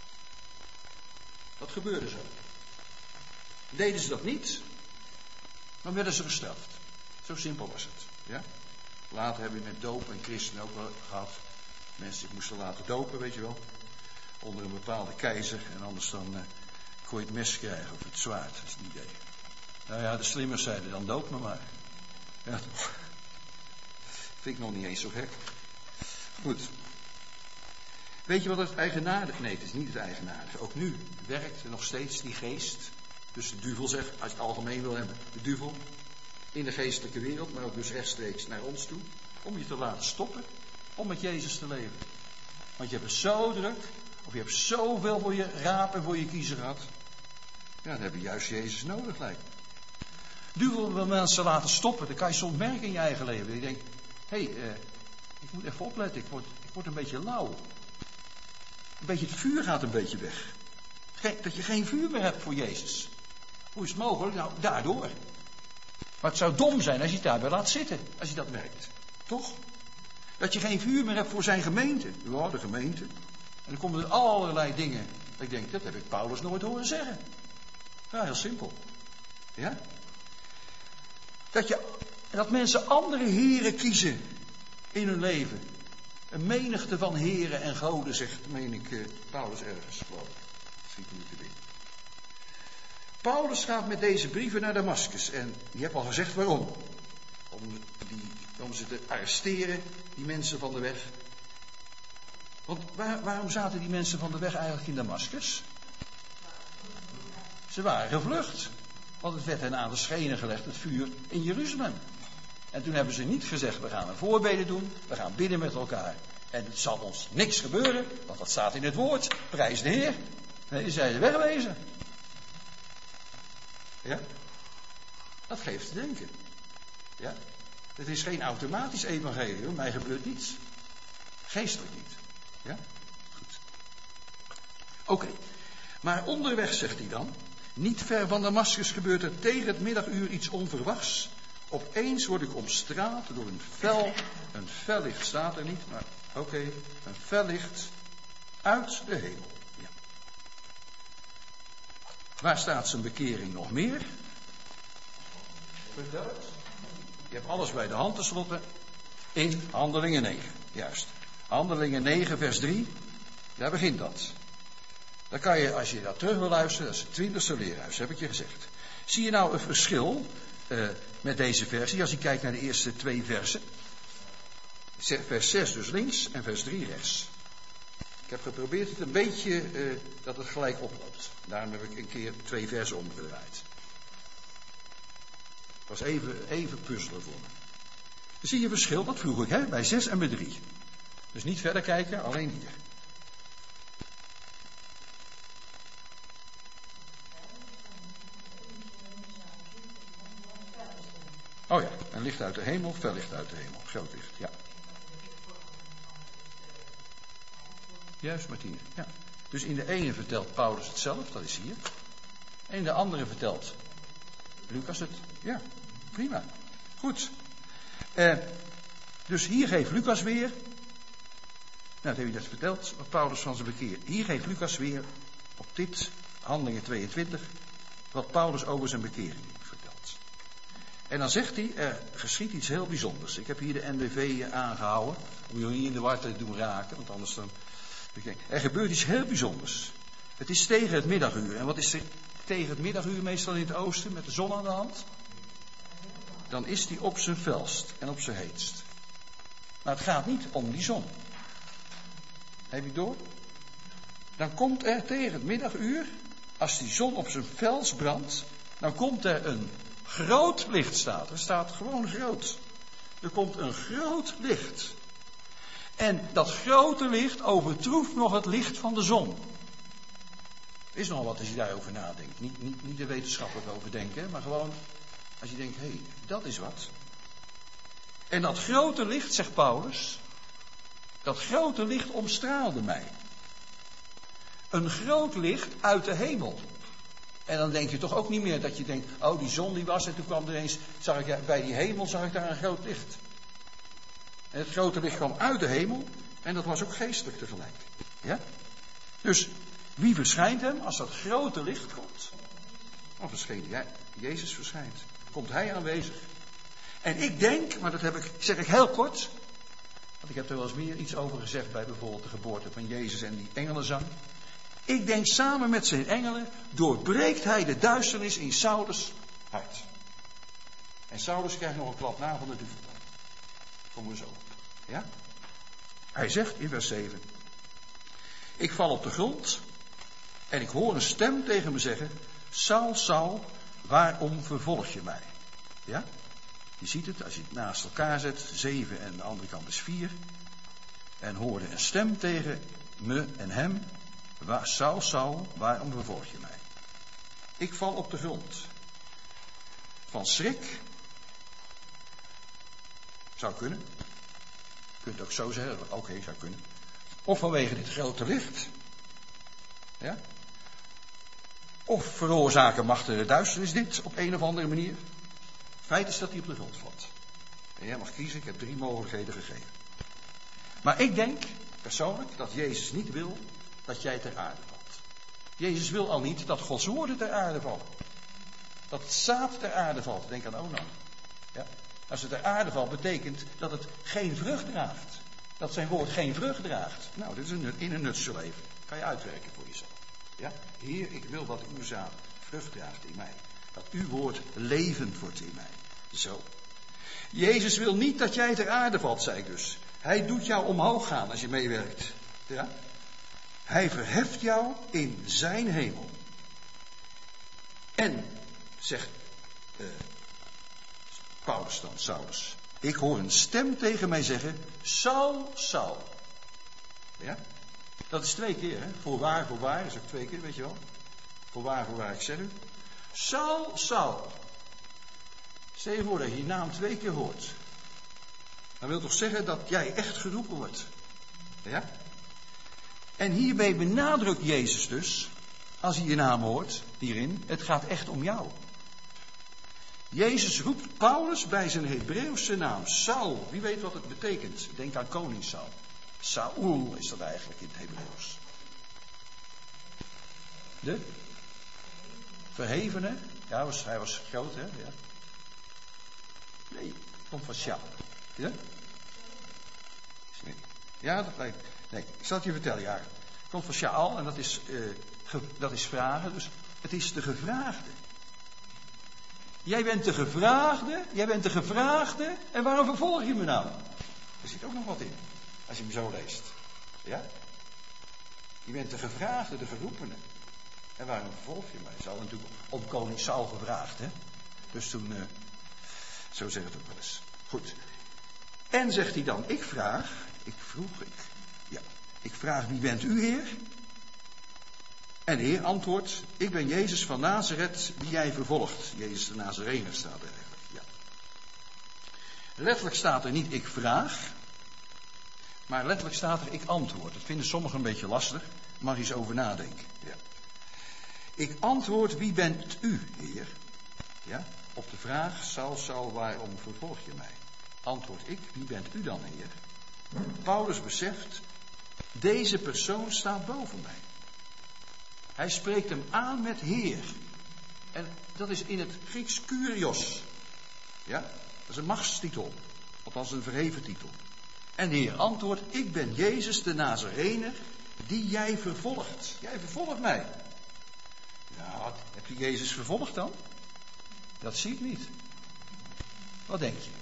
Dat gebeurde zo. Deden ze dat niet, dan werden ze gestraft. Zo simpel was het. Ja? Later hebben we met doop en christen ook wel gehad. Mensen die moesten laten dopen, weet je wel. Onder een bepaalde keizer. En anders dan uh, kon je het mes krijgen of het zwaard. Dat is het idee. Nou ja, de slimmers zeiden dan doop me maar. Ja, toch. Vind ik nog niet eens zo gek. Goed. Weet je wat het eigenaardige... Nee, het is niet het eigenaardige. Ook nu werkt er nog steeds die geest. Dus de duivel zegt, als je het algemeen wil hebben, de duivel. In de geestelijke wereld, maar ook dus rechtstreeks naar ons toe. Om je te laten stoppen. Om met Jezus te leven. Want je hebt het zo druk. Of je hebt zoveel voor je raap en voor je kiezer gehad. Ja, dan heb je juist Jezus nodig, lijkt me. Duivel wil mensen laten stoppen. Dat kan je soms merken in je eigen leven. Je denkt, hé, hey, uh, ik moet even opletten. Ik word, ik word een beetje lauw. Een beetje het vuur gaat een beetje weg. Geen, dat je geen vuur meer hebt voor Jezus. Hoe is het mogelijk? Nou, daardoor. Maar het zou dom zijn als je het daarbij laat zitten. Als je dat werkt. Toch? Dat je geen vuur meer hebt voor zijn gemeente. Ja, de gemeente. En dan komen er allerlei dingen. Ik denk, dat heb ik Paulus nooit horen zeggen. Ja, heel simpel. Ja? Dat, je, dat mensen andere heren kiezen in hun leven. Een menigte van heren en goden, zegt, meen ik, uh, Paulus ergens. Geloof ik. Schiet me niet te binnen. Paulus gaat met deze brieven naar Damascus. En je hebt al gezegd waarom. Om, die, om ze te arresteren, die mensen van de weg. Want waar, waarom zaten die mensen van de weg eigenlijk in Damascus? Ze waren gevlucht. Want het werd hen aan de schenen gelegd, het vuur in Jeruzalem. En toen hebben ze niet gezegd, we gaan een voorbede doen, we gaan bidden met elkaar. En het zal ons niks gebeuren, want dat staat in het woord. Prijs de Heer. Nee, ze zeiden wegwezen. Ja? Dat geeft te denken. Ja? Het is geen automatisch evangelie, hoor. Mij gebeurt niets. Geestelijk niet. Ja? Goed. Oké. Okay. Maar onderweg, zegt hij dan, niet ver van Damascus gebeurt er tegen het middaguur iets onverwachts. Opeens word ik omstraald door een fel, een fel licht staat er niet, maar oké, okay, een fel licht uit de hemel. Ja. Waar staat zijn bekering nog meer? Vertel het. Je hebt alles bij de hand tenslotte in Handelingen negen, juist. Handelingen negen vers drie, daar begint dat. Dan kan je, als je dat terug wil luisteren, dat is het twintigste leerhuis, heb ik je gezegd. Zie je nou een verschil uh, met deze versie, als je kijkt naar de eerste twee versen? Vers zes dus links en vers drie rechts. Ik heb geprobeerd het een beetje, uh, dat het gelijk oploopt. Daarom heb ik een keer twee versen omgedraaid. Het was even, even puzzelen voor me. Dan zie je verschil, dat vroeg ik, hè, bij zes en bij drie. Dus niet verder kijken, alleen hier. Oh ja, een licht uit de hemel, fel licht uit de hemel. Groot licht, ja. Juist, Martine, ja. Dus in de ene vertelt Paulus het zelf, dat is hier. En in de andere vertelt Lucas het. Ja, prima. Goed. Uh, dus hier geeft Lucas weer. Nou, dat heb je net verteld, wat Paulus van zijn bekeer. Hier geeft Lucas weer op dit, Handelingen tweeëntwintig, wat Paulus over zijn bekering vertelt. En dan zegt hij, er geschiet iets heel bijzonders. Ik heb hier de N B V aangehouden, om jullie niet in de war te doen raken, want anders dan... Er gebeurt iets heel bijzonders. Het is tegen het middaguur. En wat is er tegen het middaguur meestal in het oosten, met de zon aan de hand? Dan is die op zijn felst en op zijn heetst. Maar het gaat niet om die zon. Heb je door? Dan komt er tegen het middaguur, als die zon op zijn felst brandt, dan komt er een groot licht, staat. Er staat gewoon groot. Er komt een groot licht. En dat grote licht overtroeft nog het licht van de zon. Er is nog wat als je daarover nadenkt. Niet, niet, niet er wetenschappelijk over denken, maar gewoon als je denkt, hé, hey, dat is wat. En dat grote licht, zegt Paulus, dat grote licht omstraalde mij. Een groot licht uit de hemel. En dan denk je toch ook niet meer dat je denkt, oh, die zon die was en toen kwam er eens, zag ik bij die hemel, zag ik daar een groot licht. En het grote licht kwam uit de hemel en dat was ook geestelijk tegelijk. Ja? Dus wie verschijnt hem als dat grote licht komt? Dan verscheen hij. Jezus verschijnt. Komt hij aanwezig. En ik denk, maar dat heb ik, zeg ik heel kort, want ik heb er wel eens meer iets over gezegd bij bijvoorbeeld de geboorte van Jezus en die engelenzang. Ik denk samen met zijn engelen doorbreekt hij de duisternis in Saulus' hart. En Saulus krijgt nog een klap na van de duivel. Komen we zo op. Ja? Hij zegt in vers zeven. Ik val op de grond en ik hoor een stem tegen me zeggen, Saul, Saul, waarom vervolg je mij? Ja? Je ziet het, als je het naast elkaar zet, zeven en de andere kant is vier. En hoorde een stem tegen me en hem, waar, Saul, Saul, waarom vervolg je mij? Ik val op de grond. Van schrik. Zou kunnen. Je kunt ook zo zeggen, oké, okay, zou kunnen. Of vanwege dit grote licht. Ja? Of veroorzaken machten de duisternis dit op een of andere manier. Feit is dat hij op de grond valt. En jij mag kiezen, ik heb drie mogelijkheden gegeven. Maar ik denk persoonlijk dat Jezus niet wil dat jij ter aarde valt. Jezus wil al niet dat Gods woorden ter aarde vallen. Dat het zaad ter aarde valt. Denk aan Onan. Ja? Als het ter aarde valt, betekent dat het geen vrucht draagt. Dat zijn woord geen vrucht draagt. Nou, dit is een, in een nutshell even. Kan je uitwerken voor jezelf. Ja? Heer, ik wil dat uw zaad vrucht draagt in mij. Dat uw woord levend wordt in mij. Zo. Jezus wil niet dat jij ter aarde valt, zei ik dus. Hij doet jou omhoog gaan als je meewerkt. Ja? Hij verheft jou in zijn hemel. En, zegt uh, Paulus dan, Saulus. Ik hoor een stem tegen mij zeggen, Saul, Saul. Ja? Dat is twee keer, hè? Voorwaar, voorwaar, is ook twee keer, weet je wel. Voorwaar, voorwaar, ik zeg u. Saul, Saul. Stel je voor dat je je naam twee keer hoort. Dat wil toch zeggen dat jij echt geroepen wordt. Ja? En hierbij benadrukt Jezus dus, als hij je naam hoort, hierin, het gaat echt om jou. Jezus roept Paulus bij zijn Hebreeuwse naam, Saul. Wie weet wat het betekent? Denk aan koning Saul. Saul is dat eigenlijk in het Hebreeuws. De verhevene. Ja, hij was, hij was groot, hè? Ja. Nee, komt van Sjaal. Ja? Ja, dat lijkt. Nee, ik zal het je vertellen, ja. Komt van Sjaal en dat is, uh, ge, dat is vragen. Dus het is de gevraagde. Jij bent de gevraagde, jij bent de gevraagde. En waarom vervolg je me nou? Er zit ook nog wat in, als je hem zo leest. Ja? Je bent de gevraagde, de geroepene. En waarom vervolg je mij? Ze hadden natuurlijk om koning Saul gevraagd, hè? Dus toen, uh, zo zegt het ook wel eens. Goed. En zegt hij dan, ik vraag, ik vroeg, ik, ja, ik vraag, wie bent u, Heer? En de Heer antwoordt, ik ben Jezus van Nazareth, die jij vervolgt. Jezus de Nazarener staat er eigenlijk, ja. Letterlijk staat er niet, ik vraag, maar letterlijk staat er, ik antwoord. Dat vinden sommigen een beetje lastig, mag je eens over nadenken. Ja. Ik antwoord, wie bent u, Heer? Ja, op de vraag, Saul, Saul, waarom vervolg je mij? Antwoord ik, wie bent u dan, Heer? Paulus beseft, deze persoon staat boven mij. Hij spreekt hem aan met Heer. En dat is in het Grieks Kyrios. Ja, dat is een machtstitel. Althans een verheven titel. En de Heer antwoordt, ik ben Jezus de Nazarener, die jij vervolgt. Jij vervolgt mij. Ja, heb je Jezus vervolgd dan? Dat zie ik niet. Wat denk je?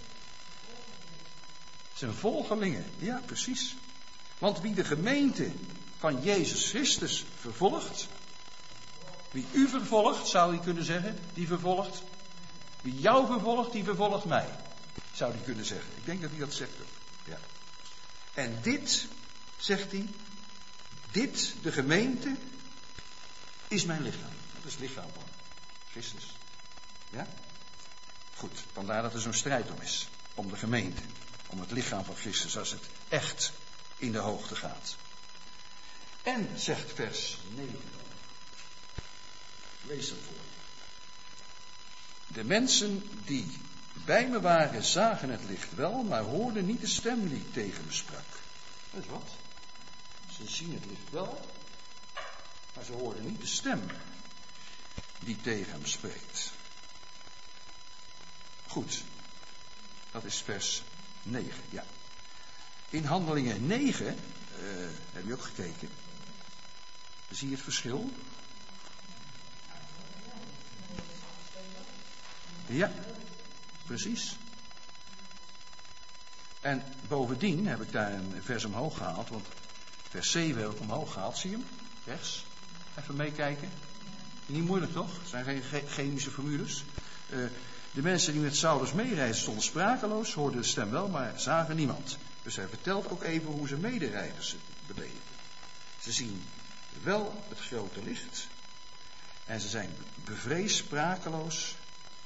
Zijn volgelingen. Ja, precies. Want wie de gemeente van Jezus Christus vervolgt, wie u vervolgt, zou hij kunnen zeggen, die vervolgt. Wie jou vervolgt, die vervolgt mij. Zou hij kunnen zeggen. Ik denk dat hij dat zegt ook. Ja. En dit, zegt hij, dit, de gemeente, is mijn lichaam. Dat is het lichaam van Christus. Ja? Goed, vandaar dat er zo'n strijd om is. Om de gemeente. Om het lichaam van Christus, als het echt in de hoogte gaat. En, zegt vers negen. Lees dat voor. De mensen die bij me waren, zagen het licht wel, maar hoorden niet de stem die tegen me sprak. Dat is wat? Ze zien het licht wel, maar ze hoorden niet de stem die tegen hem spreekt. Goed, dat is vers negen, ja. In Handelingen negen, uh, heb je ook gekeken, zie je het verschil? Ja, precies. En bovendien heb ik daar een vers omhoog gehaald, want vers zeven heb ik omhoog gehaald, zie je hem? Rechts. Even meekijken. Niet moeilijk toch? Het zijn geen ge- chemische formules. Uh, de mensen die met Saulus meereisden stonden sprakeloos, hoorden de stem wel, maar zagen niemand. Dus hij vertelt ook even hoe zijn medereizigers beleven. Ze zien wel het grote licht. En ze zijn bevreesd, sprakeloos.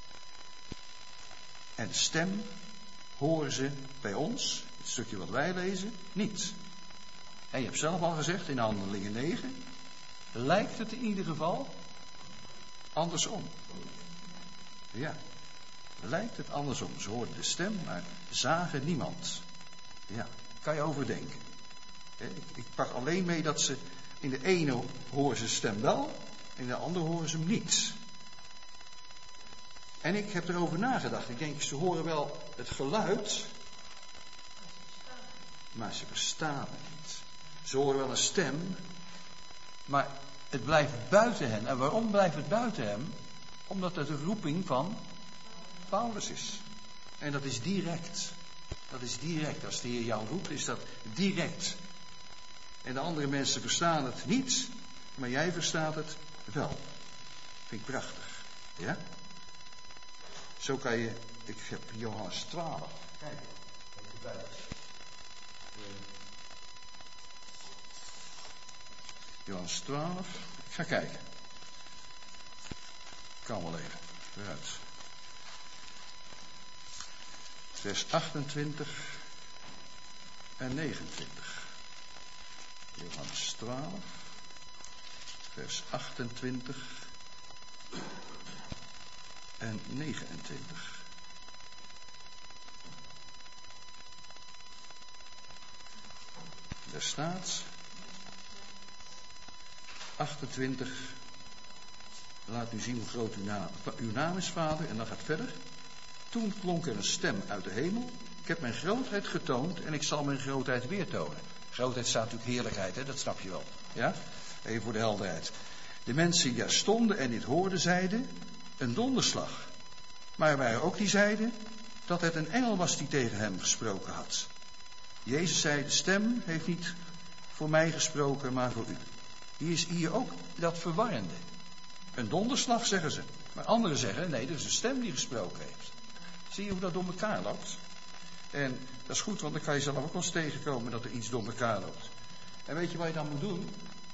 En de stem horen ze bij ons, het stukje wat wij lezen, niet. En je hebt zelf al gezegd in Handelingen negen, lijkt het in ieder geval andersom. Ja. lijkt het andersom. Ze hoorden de stem, maar zagen niemand. Ja, kan je overdenken. Ik, ik pak alleen mee dat ze in de ene horen ze stem wel, in de andere horen ze hem niet. En ik heb erover nagedacht. Ik denk, ze horen wel het geluid, maar ze verstaan het niet. Ze horen wel een stem, maar het blijft buiten hen. En waarom blijft het buiten hem? Omdat het de roeping van Paulus is. En dat is direct. Dat is direct. Als de Heer jou roept, is dat direct. En de andere mensen verstaan het niet, maar jij verstaat het wel. Vind ik prachtig. Ja? Zo kan je, ik heb Johannes twaalf. Kijk, even bij. Johannes twaalf. Ik ga kijken. Kan wel even. Vooruit. Vers achtentwintig en negenentwintig. Johannes twaalf, vers achtentwintig en negenentwintig. Daar staat achtentwintig. Laat u zien hoe groot uw naam, uw naam is, Vader. En dan gaat verder. Toen klonk er een stem uit de hemel. Ik heb mijn grootheid getoond en ik zal mijn grootheid weer tonen. Grootheid staat natuurlijk heerlijkheid, hè? Dat snap je wel. Ja? Even voor de helderheid. De mensen die daar stonden en dit hoorden zeiden, een donderslag. Maar er waren ook die zeiden dat het een engel was die tegen hem gesproken had. Jezus zei, de stem heeft niet voor mij gesproken, maar voor u. Hier is hier ook dat verwarrende. Een donderslag, zeggen ze. Maar anderen zeggen, nee, dat is een stem die gesproken heeft. Zie je hoe dat door elkaar loopt? En dat is goed, want dan kan je zelf ook wel eens tegenkomen dat er iets door elkaar loopt. En weet je wat je dan moet doen?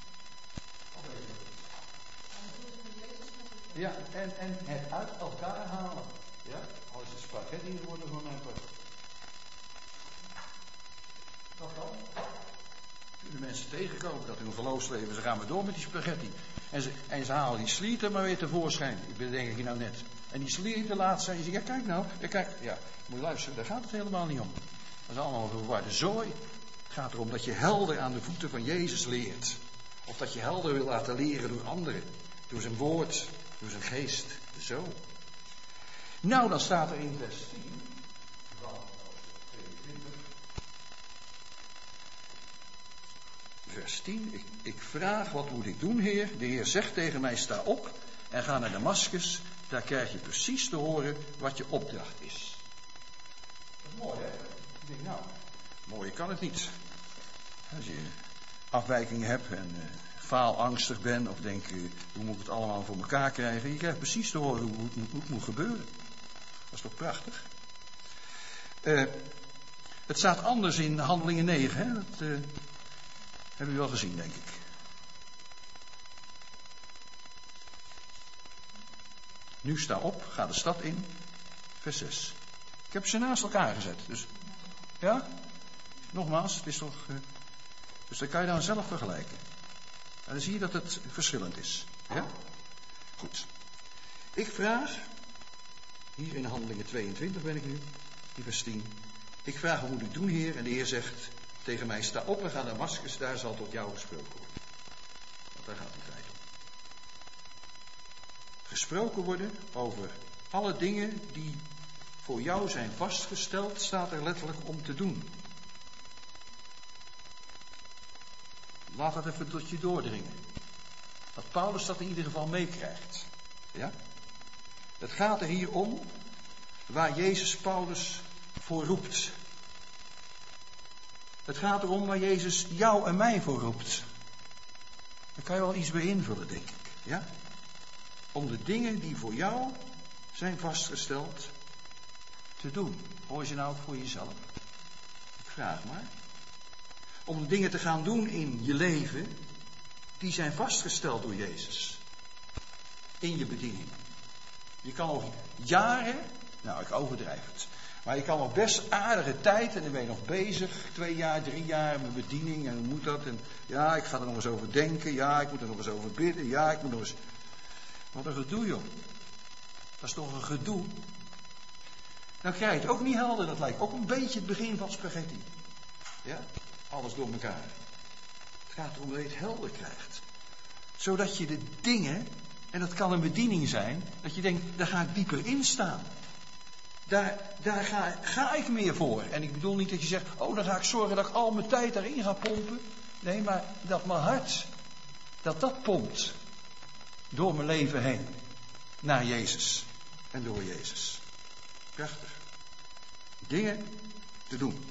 Ja, en, en het uit elkaar halen. Ja, als het spaghetti worden van mijn part. Dat dan? Kunnen mensen tegenkomen dat in hun geloofsleven, ze gaan maar door met die spaghetti. En ze, en ze halen die slieter maar weer tevoorschijn. Ik bedenk je nou net. En die slieter laat zijn. Je zegt, ja kijk nou, ja, kijk, ja, moet je luisteren, daar gaat het helemaal niet om. Dat is allemaal een verwarde zooi. Het gaat erom dat je helder aan de voeten van Jezus leert. Of dat je helder wil laten leren door anderen. Door zijn woord, door zijn geest. Zo. Nou, dan staat er in vers tien. Vers tien. Ik, ik vraag, wat moet ik doen, Heer? De Heer zegt tegen mij, sta op en ga naar Damascus. Daar krijg je precies te horen wat je opdracht is. Dat is mooi, hè? Ik denk, nou, mooier kan het niet. Als je afwijkingen hebt en uh, faalangstig bent of denk, uh, hoe moet ik het allemaal voor elkaar krijgen? Je krijgt precies te horen hoe, hoe, hoe, hoe het moet gebeuren. Dat is toch prachtig? Uh, het staat anders in Handelingen negen, hè? Dat uh, hebben jullie wel gezien, denk ik. Nu sta op, ga de stad in, vers zes. Ik heb ze naast elkaar gezet, dus ja, nogmaals, het is toch, uh, dus dan kan je dan zelf vergelijken. En dan zie je dat het verschillend is. Ja? Goed. Ik vraag, hier in Handelingen tweeëntwintig ben ik nu, in vers tien. Ik vraag, wat moet ik doen, Heer? En de Heer zegt tegen mij, sta op en ga naar Damascus, daar zal tot jou gesproken worden. Want daar gaat het feit om. Gesproken worden over alle dingen die voor jou zijn vastgesteld, staat er letterlijk om te doen. Laat dat even tot je doordringen. Dat Paulus dat in ieder geval meekrijgt. Ja? Het gaat er hier om waar Jezus Paulus voor roept. Het gaat erom waar Jezus jou en mij voor roept. Daar kan je wel iets bij invullen, denk ik. Ja? Om de dingen die voor jou zijn vastgesteld te doen. Hoor je ze nou ook voor jezelf? Ik vraag maar. Om de dingen te gaan doen in je leven die zijn vastgesteld door Jezus. In je bediening. Je kan over jaren, nou ik overdrijf het, maar je kan nog best aardige tijd en dan ben je nog bezig, twee jaar, drie jaar met bediening en hoe moet dat? En ja, ik ga er nog eens over denken, ja, ik moet er nog eens over bidden, ja, ik moet nog eens... Wat een gedoe, joh. Dat is toch een gedoe. Dan krijg je het ook niet helder. Dat lijkt ook een beetje het begin van spaghetti. Ja? Alles door elkaar. Het gaat erom dat je het helder krijgt. Zodat je de dingen, en dat kan een bediening zijn, dat je denkt, daar ga ik dieper in staan. Daar, daar ga, ga ik meer voor. En ik bedoel niet dat je zegt, oh dan ga ik zorgen dat ik al mijn tijd daarin ga pompen. Nee, maar dat mijn hart, dat dat pompt. Door mijn leven heen. Naar Jezus. En door Jezus. Prachtig. Dingen te doen.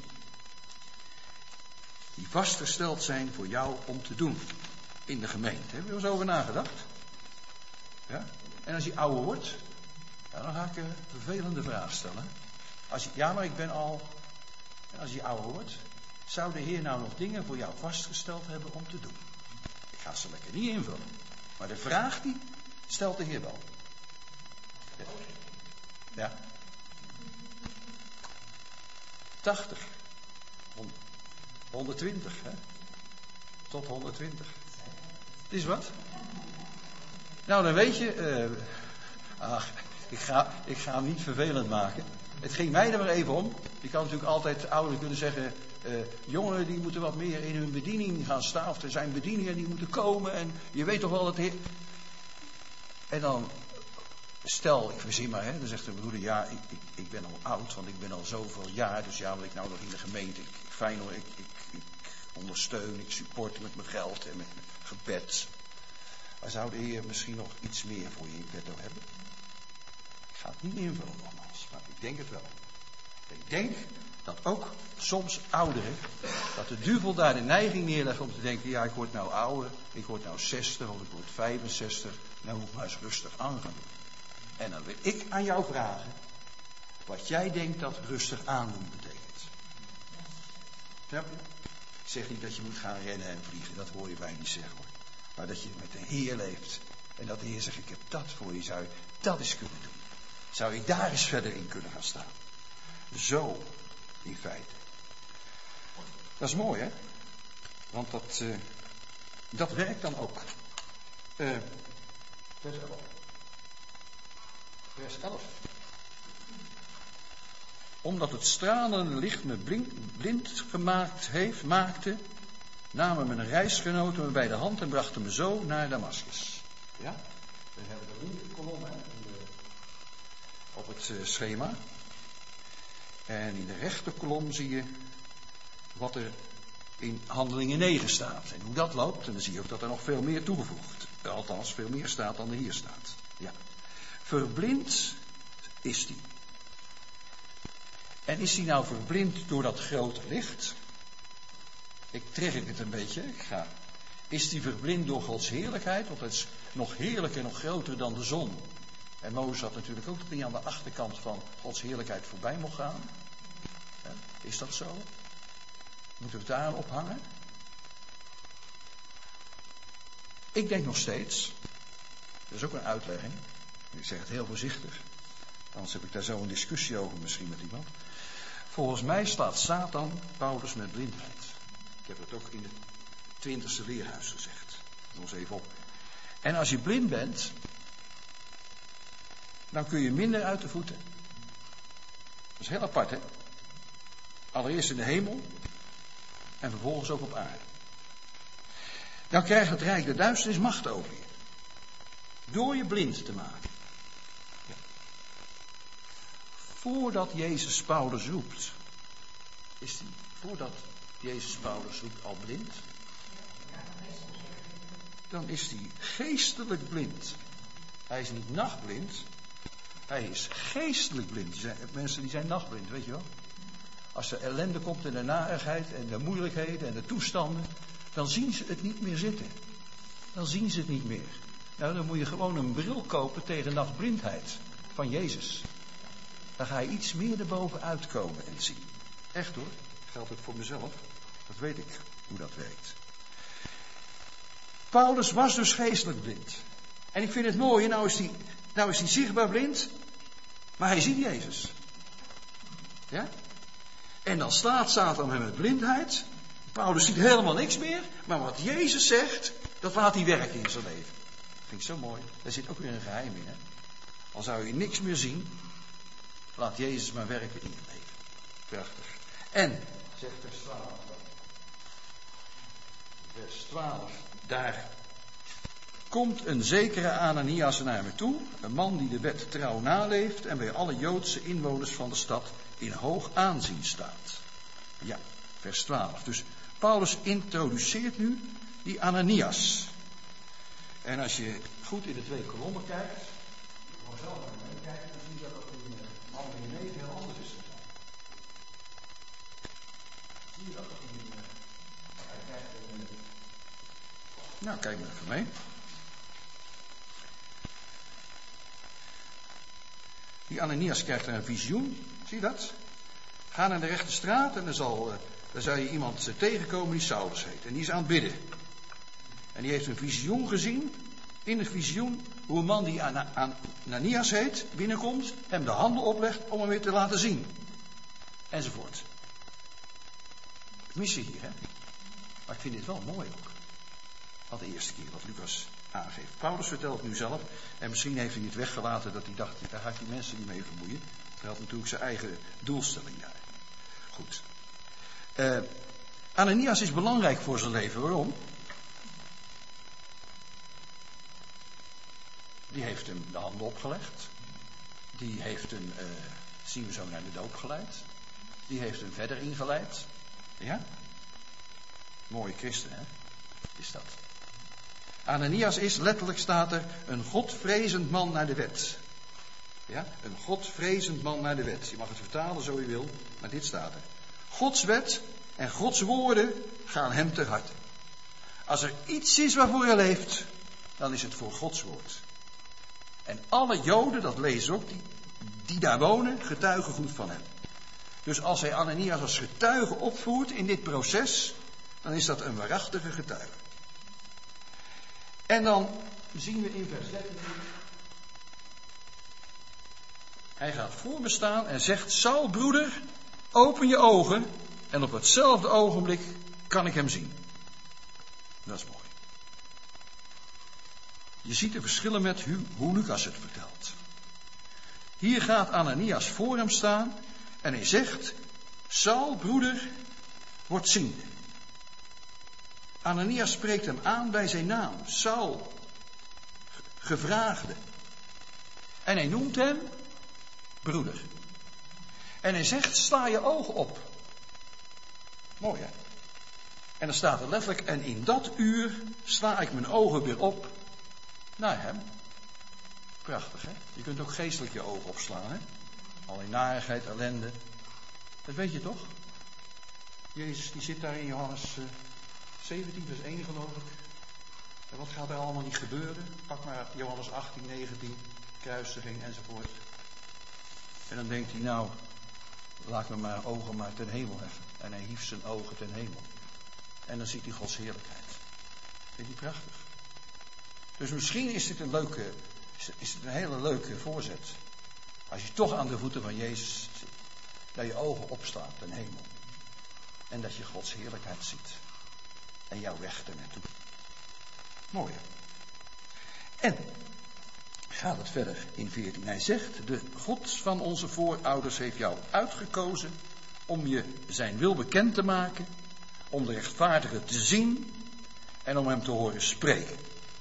Die vastgesteld zijn voor jou om te doen. In de gemeente. Heb je er eens over nagedacht? Ja? En als je ouder wordt, ja, dan ga ik een vervelende vraag stellen. Als je, ja, maar ik ben al... Als je ouder wordt, zou de Heer nou nog dingen voor jou vastgesteld hebben om te doen? Ik ga ze lekker niet invullen. Maar de vraag die stelt de Heer wel. Ja. Ja. tachtig. honderdtwintig, hè? Tot honderdtwintig. Het is wat? Nou, dan weet je... Uh, ach, ik ga, ik ga hem niet vervelend maken. Het ging mij er maar even om. Je kan natuurlijk altijd ouderen kunnen zeggen... Uh, jongeren die moeten wat meer in hun bediening gaan staan. Of er zijn bedieningen die moeten komen. En je weet toch wel dat... Heer... En dan... Stel, ik verzin maar, hè, dan zegt de broeder... Ja, ik, ik, ik ben al oud, want ik ben al zoveel jaar. Dus ja, wil ik nou nog in de gemeente... Ik, fijn hoor, ik, ik, ik ondersteun, ik support met mijn geld en met mijn gebed. Maar zou de Heer misschien nog iets meer voor je in petto hebben? Ik ga het niet invullen nogmaals, maar ik denk het wel. Ik denk dat ook soms ouderen, dat de duivel daar de neiging neerlegt om te denken... Ja, ik word nou ouder, ik word nou zestig of ik word vijfenzestig. Nou moet ik maar eens rustig aan gaan doen. En dan wil ik aan jou vragen, wat jij denkt dat rustig aandoen betekent. Snap je? Ik zeg niet dat je moet gaan rennen en vliegen, dat hoor je mij niet zeggen hoor. Maar dat je met de Heer leeft. En dat de Heer zegt, ik heb dat voor je, zou je dat eens kunnen doen. Zou je daar eens verder in kunnen gaan staan. Zo, in feite. Dat is mooi hè. Want dat, uh, dat werkt dan ook. Uh, vers elf. Vers elf. Omdat het stralende licht me blind, blind gemaakt heeft, maakte, namen mijn reisgenoten me bij de hand en brachten me zo naar Damascus. Ja, we hebben de linker kolom hè, de, op het uh, schema. En in de rechter kolom zie je wat er in Handelingen negen staat. En hoe dat loopt. En dan zie je ook dat er nog veel meer toegevoegd. Althans, veel meer staat dan er hier staat. Ja. Verblind is die. En is hij nou verblind door dat grote licht? Ik trek het een beetje. Ik ga. Is hij verblind door Gods heerlijkheid? Want het is nog heerlijker, nog groter dan de zon. En Mozes had natuurlijk ook dat hij aan de achterkant van Gods heerlijkheid voorbij mocht gaan. Ja, is dat zo? Moeten we het daar aan ophangen? Ik denk nog steeds. Dat is ook een uitlegging. Ik zeg het heel voorzichtig. Anders heb ik daar zo een discussie over misschien met iemand. Volgens mij slaat Satan Paulus met blindheid. Ik heb het ook in het twintigste leerhuis gezegd. Nog eens even op. En als je blind bent, dan kun je minder uit de voeten. Dat is heel apart, hè? Allereerst in de hemel en vervolgens ook op aarde. Dan krijgt het rijk de duisternis macht over je. Door je blind te maken. Ja. Voordat Jezus Paulus roept, is hij, voordat Jezus Paulus roept, al blind? Dan is hij geestelijk blind. Hij is niet nachtblind. Hij is geestelijk blind. Die zijn, mensen die zijn nachtblind, weet je wel. Als er ellende komt en de narigheid en de moeilijkheden en de toestanden, dan zien ze het niet meer zitten. Dan zien ze het niet meer. Nou, dan moet je gewoon een bril kopen tegen nachtblindheid van Jezus. Dan ga je iets meer erboven uitkomen en zien. Echt hoor, geldt ook voor mezelf. Dat weet ik hoe dat werkt. Paulus was dus geestelijk blind. En ik vind het mooi, nou is hij, nou is hij zichtbaar blind, maar hij ziet Jezus. Ja? En dan slaat Satan hem met blindheid. Paulus ziet helemaal niks meer, maar wat Jezus zegt, dat laat hij werken in zijn leven. Dat vind ik zo mooi. Daar zit ook weer een geheim in, hè. Al zou je niks meer zien, Laat Jezus maar werken in je leven. Prachtig. En, zegt vers twaalf. Vers twaalf. Daar komt een zekere Ananias naar me toe. Een man die de wet trouw naleeft en bij alle Joodse inwoners van de stad in hoog aanzien staat. Ja, vers twaalf. Dus Paulus introduceert nu die Ananias. En als je goed in de twee kolommen kijkt, gewoon zelf maar meekijken, dan zie je dat ook een man in je leven heel anders is. Zie je dat ook in je leven? Nou, kijk maar even mee. Die Ananias krijgt een visioen, zie je dat? Ga naar de rechte straat en dan zal, uh, dan zal je iemand uh, tegenkomen die Saulus heet. En die is aan het bidden. En die heeft een visioen gezien, in het visioen, hoe een man die Ananias heet, binnenkomt, hem de handen oplegt om hem weer te laten zien. Enzovoort. Missen hier, hè? Maar ik vind dit wel mooi ook. Wat de eerste keer wat Lucas aangeeft. Paulus vertelt het nu zelf. En misschien heeft hij het weggelaten dat hij dacht, daar ga ik die mensen niet mee vermoeien. Hij had natuurlijk zijn eigen doelstelling daar. Goed. Uh, Ananias is belangrijk voor zijn leven. Waarom? Die heeft hem de handen opgelegd. Die heeft hem, uh, zien we zo, naar de doop geleid. Die heeft hem verder ingeleid. Ja? Mooie christen, hè? Is dat. Ananias is, letterlijk staat er, een godvrezend man naar de wet. Ja? Een godvrezend man naar de wet. Je mag het vertalen zo je wil, maar dit staat er. Gods wet en Gods woorden gaan hem ter harte. Als er iets is waarvoor hij leeft, dan is het voor Gods woord. En alle Joden, dat lezen ook, die, die daar wonen, getuigen goed van hem. Dus als hij Ananias als getuige opvoert in dit proces, dan is dat een waarachtige getuige. En dan zien we in vers dertien. Hij gaat voor me staan en zegt, Saul, broeder, open je ogen. En op hetzelfde ogenblik kan ik hem zien. Dat is mooi. Je ziet de verschillen met hoe Lucas het vertelt. Hier gaat Ananias voor hem staan en hij zegt, Saul, broeder, word ziende. Ananias spreekt hem aan bij zijn naam, Saul, gevraagde. En hij noemt hem broeder. En hij zegt, sla je ogen op. Mooi, hè? En dan staat er letterlijk, en in dat uur sla ik mijn ogen weer op naar hem. Prachtig, hè? Je kunt ook geestelijk je ogen opslaan, hè? Alleen narigheid, ellende. Dat weet je toch? Jezus, die zit daar in Johannes uh, zeventien, vers één, geloof ik. En wat gaat er allemaal niet gebeuren? Pak maar Johannes achttien, negentien, kruisiging enzovoort. En dan denkt hij, nou, laat me mijn ogen maar ten hemel heffen. En hij hief zijn ogen ten hemel. En dan ziet hij Gods heerlijkheid. Vind je prachtig? Dus misschien is dit een leuke, is het een hele leuke voorzet. Als je toch aan de voeten van Jezus zit. Dat je ogen opslaan ten hemel. En dat je Gods heerlijkheid ziet. En jouw weg er naartoe. Mooi, hè? En gaat het verder in veertien. Hij zegt, de God van onze voorouders heeft jou uitgekozen om je zijn wil bekend te maken, om de rechtvaardige te zien en om hem te horen spreken.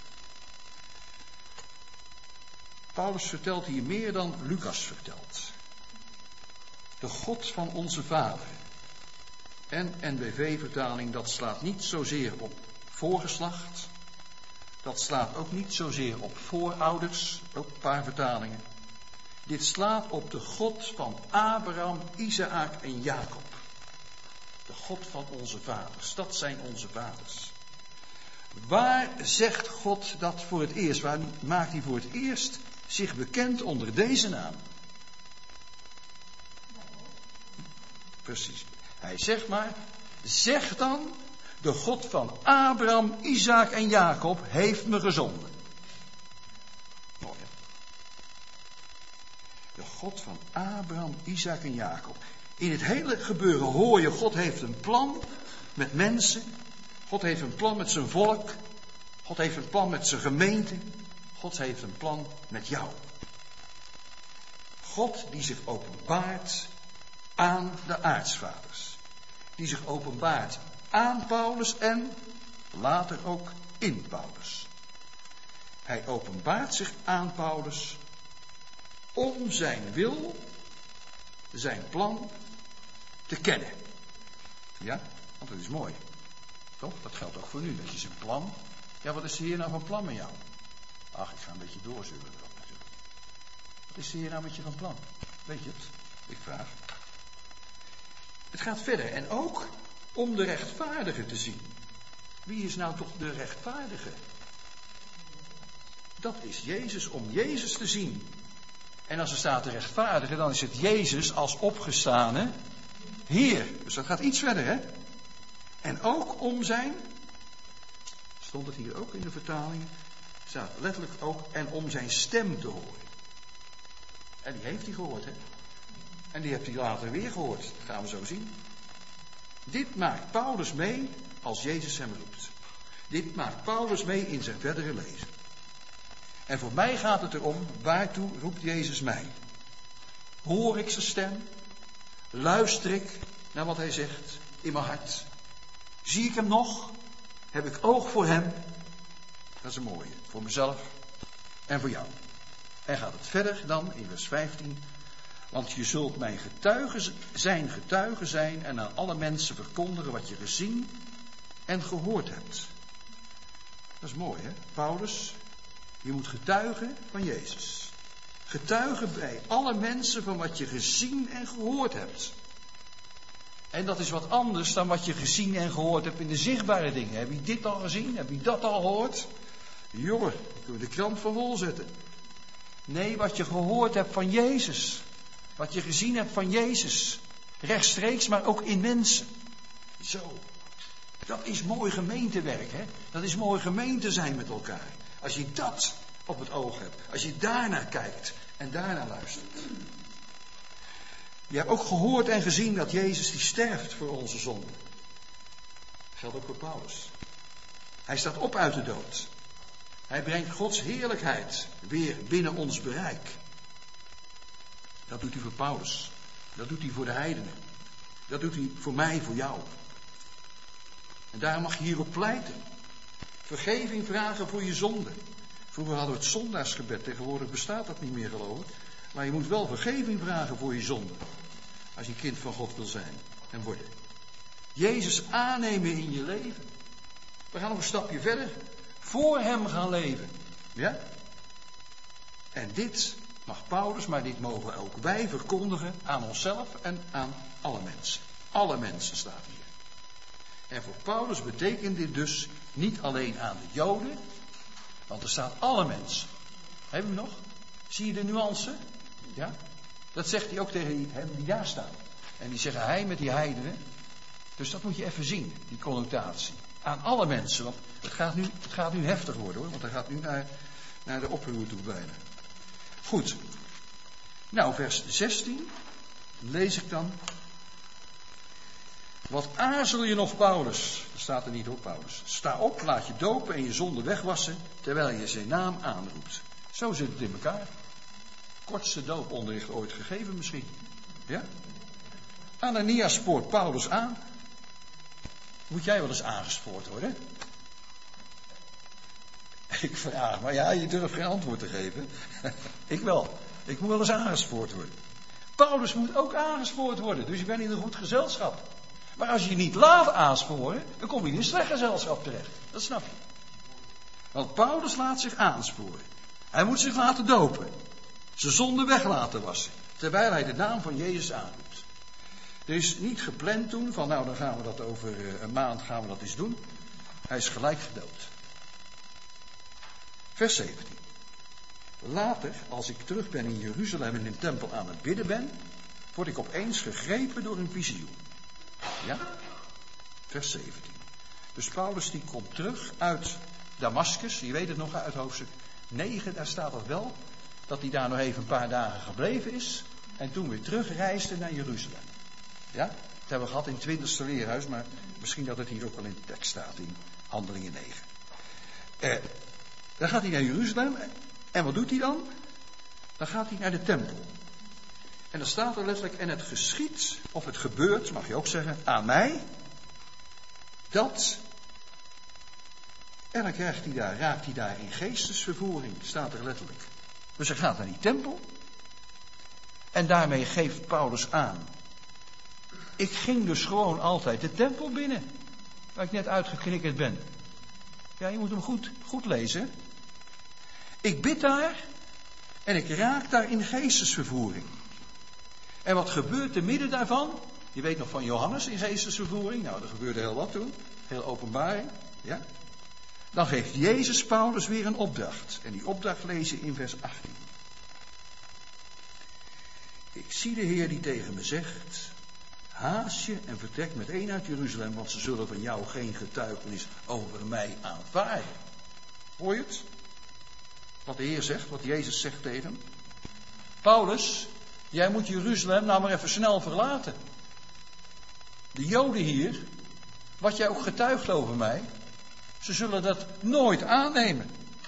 Paulus vertelt hier meer dan Lucas vertelt. De God van onze vader. En N B V-vertaling, dat slaat niet zozeer op voorgeslacht. Dat slaat ook niet zozeer op voorouders, ook een paar vertalingen. Dit slaat op de God van Abraham, Isaac en Jacob. De God van onze vaders, dat zijn onze vaders. Waar zegt God dat voor het eerst? Waar maakt hij voor het eerst zich bekend onder deze naam? Precies. Hij zegt maar, zeg dan, de God van Abraham, Isaac en Jacob heeft me gezonden. Mooi, hè? De God van Abraham, Isaac en Jacob. In het hele gebeuren hoor je, God heeft een plan met mensen. God heeft een plan met zijn volk. God heeft een plan met zijn gemeente. God heeft een plan met jou. God die zich openbaart aan de aartsvaders. Die zich openbaart aan Paulus en later ook in Paulus. Hij openbaart zich aan Paulus om zijn wil, zijn plan te kennen. Ja, want dat is mooi. Toch? Dat geldt ook voor nu, dat je zijn plan... Ja, wat is de Heer nou van plan met jou? Ach, ik ga een beetje doorzullen erop natuurlijk. Wat is de Heer nou met je van plan? Weet je het? Ik vraag. Het gaat verder. En ook om de rechtvaardige te zien. Wie is nou toch de rechtvaardige? Dat is Jezus, om Jezus te zien. En als er staat de rechtvaardige, dan is het Jezus als opgestane Heer. Dus dat gaat iets verder, hè? En ook om zijn, stond het hier ook in de vertaling, staat letterlijk ook, en om zijn stem te horen. En die heeft hij gehoord, hè? En die heeft hij later weer gehoord. Dat gaan we zo zien. Dit maakt Paulus mee als Jezus hem roept. Dit maakt Paulus mee in zijn verdere leven. En voor mij gaat het erom, waartoe roept Jezus mij? Hoor ik zijn stem? Luister ik naar wat hij zegt in mijn hart? Zie ik hem nog? Heb ik oog voor hem? Dat is een mooie. Voor mezelf en voor jou. En gaat het verder dan in vers vijftien. Want je zult mijn getuige zijn, getuige zijn en aan alle mensen verkondigen wat je gezien en gehoord hebt. Dat is mooi, hè? Paulus, je moet getuigen van Jezus. Getuigen bij alle mensen van wat je gezien en gehoord hebt. En dat is wat anders dan wat je gezien en gehoord hebt in de zichtbare dingen. Heb je dit al gezien? Heb je dat al gehoord? Jongen, ik wil de krant van wol zetten. Nee, wat je gehoord hebt van Jezus. Wat je gezien hebt van Jezus. Rechtstreeks, maar ook in mensen. Zo. Dat is mooi gemeentewerk, hè? Dat is mooi gemeente zijn met elkaar. Als je dat op het oog hebt. Als je daarnaar kijkt en daarnaar luistert. Je hebt ook gehoord en gezien dat Jezus die sterft voor onze zonden. Dat geldt ook voor Paulus. Hij staat op uit de dood. Hij brengt Gods heerlijkheid weer binnen ons bereik. Dat doet hij voor Paulus. Dat doet hij voor de heidenen. Dat doet hij voor mij, voor jou. En daarom mag je hierop pleiten. Vergeving vragen voor je zonde. Vroeger hadden we het zondaarsgebed. Tegenwoordig bestaat dat niet meer, geloof ik. Maar je moet wel vergeving vragen voor je zonde. Als je kind van God wil zijn en worden. Jezus aannemen in je leven. We gaan nog een stapje verder. Voor hem gaan leven. Ja? En dit mag Paulus, maar dit mogen ook wij verkondigen aan onszelf en aan alle mensen. Alle mensen staat hier. En voor Paulus betekent dit dus niet alleen aan de Joden. Want er staat alle mensen. Hebben we nog? Zie je de nuance? Ja? Dat zegt hij ook tegen hem die daar staan. En die zeggen hij met die heidenen. Dus dat moet je even zien, die connotatie. Aan alle mensen, want het gaat nu, het gaat nu heftig worden hoor. Want hij gaat nu naar, naar de oproer toe bijna. Goed. Nou, vers zestien. Lees ik dan. Wat aarzel je nog, Paulus? Dat staat er niet op, Paulus. Sta op, laat je dopen en je zonde wegwassen, terwijl je zijn naam aanroept. Zo zit het in elkaar. Kortste dooponderricht ooit gegeven misschien. Ja? Ananias spoort Paulus aan. Moet jij wel eens aangespoord worden? Ik vraag, maar ja, je durft geen antwoord te geven. Ik wel. Ik moet wel eens aangespoord worden. Paulus moet ook aangespoord worden, dus je bent in een goed gezelschap. Maar als je je niet laat aansporen, dan kom je in een slecht gezelschap terecht. Dat snap je. Want Paulus laat zich aansporen. Hij moet zich laten dopen. Zijn zonde weg laten wassen. Terwijl hij de naam van Jezus aanroept. Er is niet gepland toen van nou dan gaan we dat over een maand gaan we dat eens doen. Hij is gelijk gedoopt. Vers zeventien. Later, als ik terug ben in Jeruzalem en in de tempel aan het bidden ben, word ik opeens gegrepen door een visioen. Ja? Vers zeventien. Dus Paulus die komt terug uit Damascus, je weet het nog uit hoofdstuk negen, daar staat het wel, dat hij daar nog even een paar dagen gebleven is en toen weer terugreisde naar Jeruzalem. Ja? Dat hebben we gehad in het twintigste leerhuis, maar misschien dat het hier ook wel in de tekst staat in Handelingen negen. Eh, dan gaat hij naar Jeruzalem en wat doet hij dan? Dan gaat hij naar de tempel. En dan staat er letterlijk, en het geschiet, of het gebeurt, mag je ook zeggen, aan mij, dat, en dan krijgt hij daar, raakt hij daar in geestesvervoering, staat er letterlijk. Dus hij gaat naar die tempel, en daarmee geeft Paulus aan, ik ging dus gewoon altijd de tempel binnen, waar ik net uitgeknikkerd ben. Ja, je moet hem goed, goed lezen. Ik bid daar, en ik raak daar in geestesvervoering. En wat gebeurt te midden daarvan? Je weet nog van Johannes in geestesvervoering. Nou, er gebeurde heel wat toen. Heel openbaring. Ja? Dan geeft Jezus Paulus weer een opdracht. En die opdracht lees je in vers achttien. Ik zie de Heer die tegen me zegt, haast je en vertrek meteen uit Jeruzalem, want ze zullen van jou geen getuigenis over mij aanvaarden. Hoor je het? Wat de Heer zegt, wat Jezus zegt tegen hem. Paulus, jij moet Jeruzalem nou maar even snel verlaten. De Joden hier, wat jij ook getuigt over mij, ze zullen dat nooit aannemen.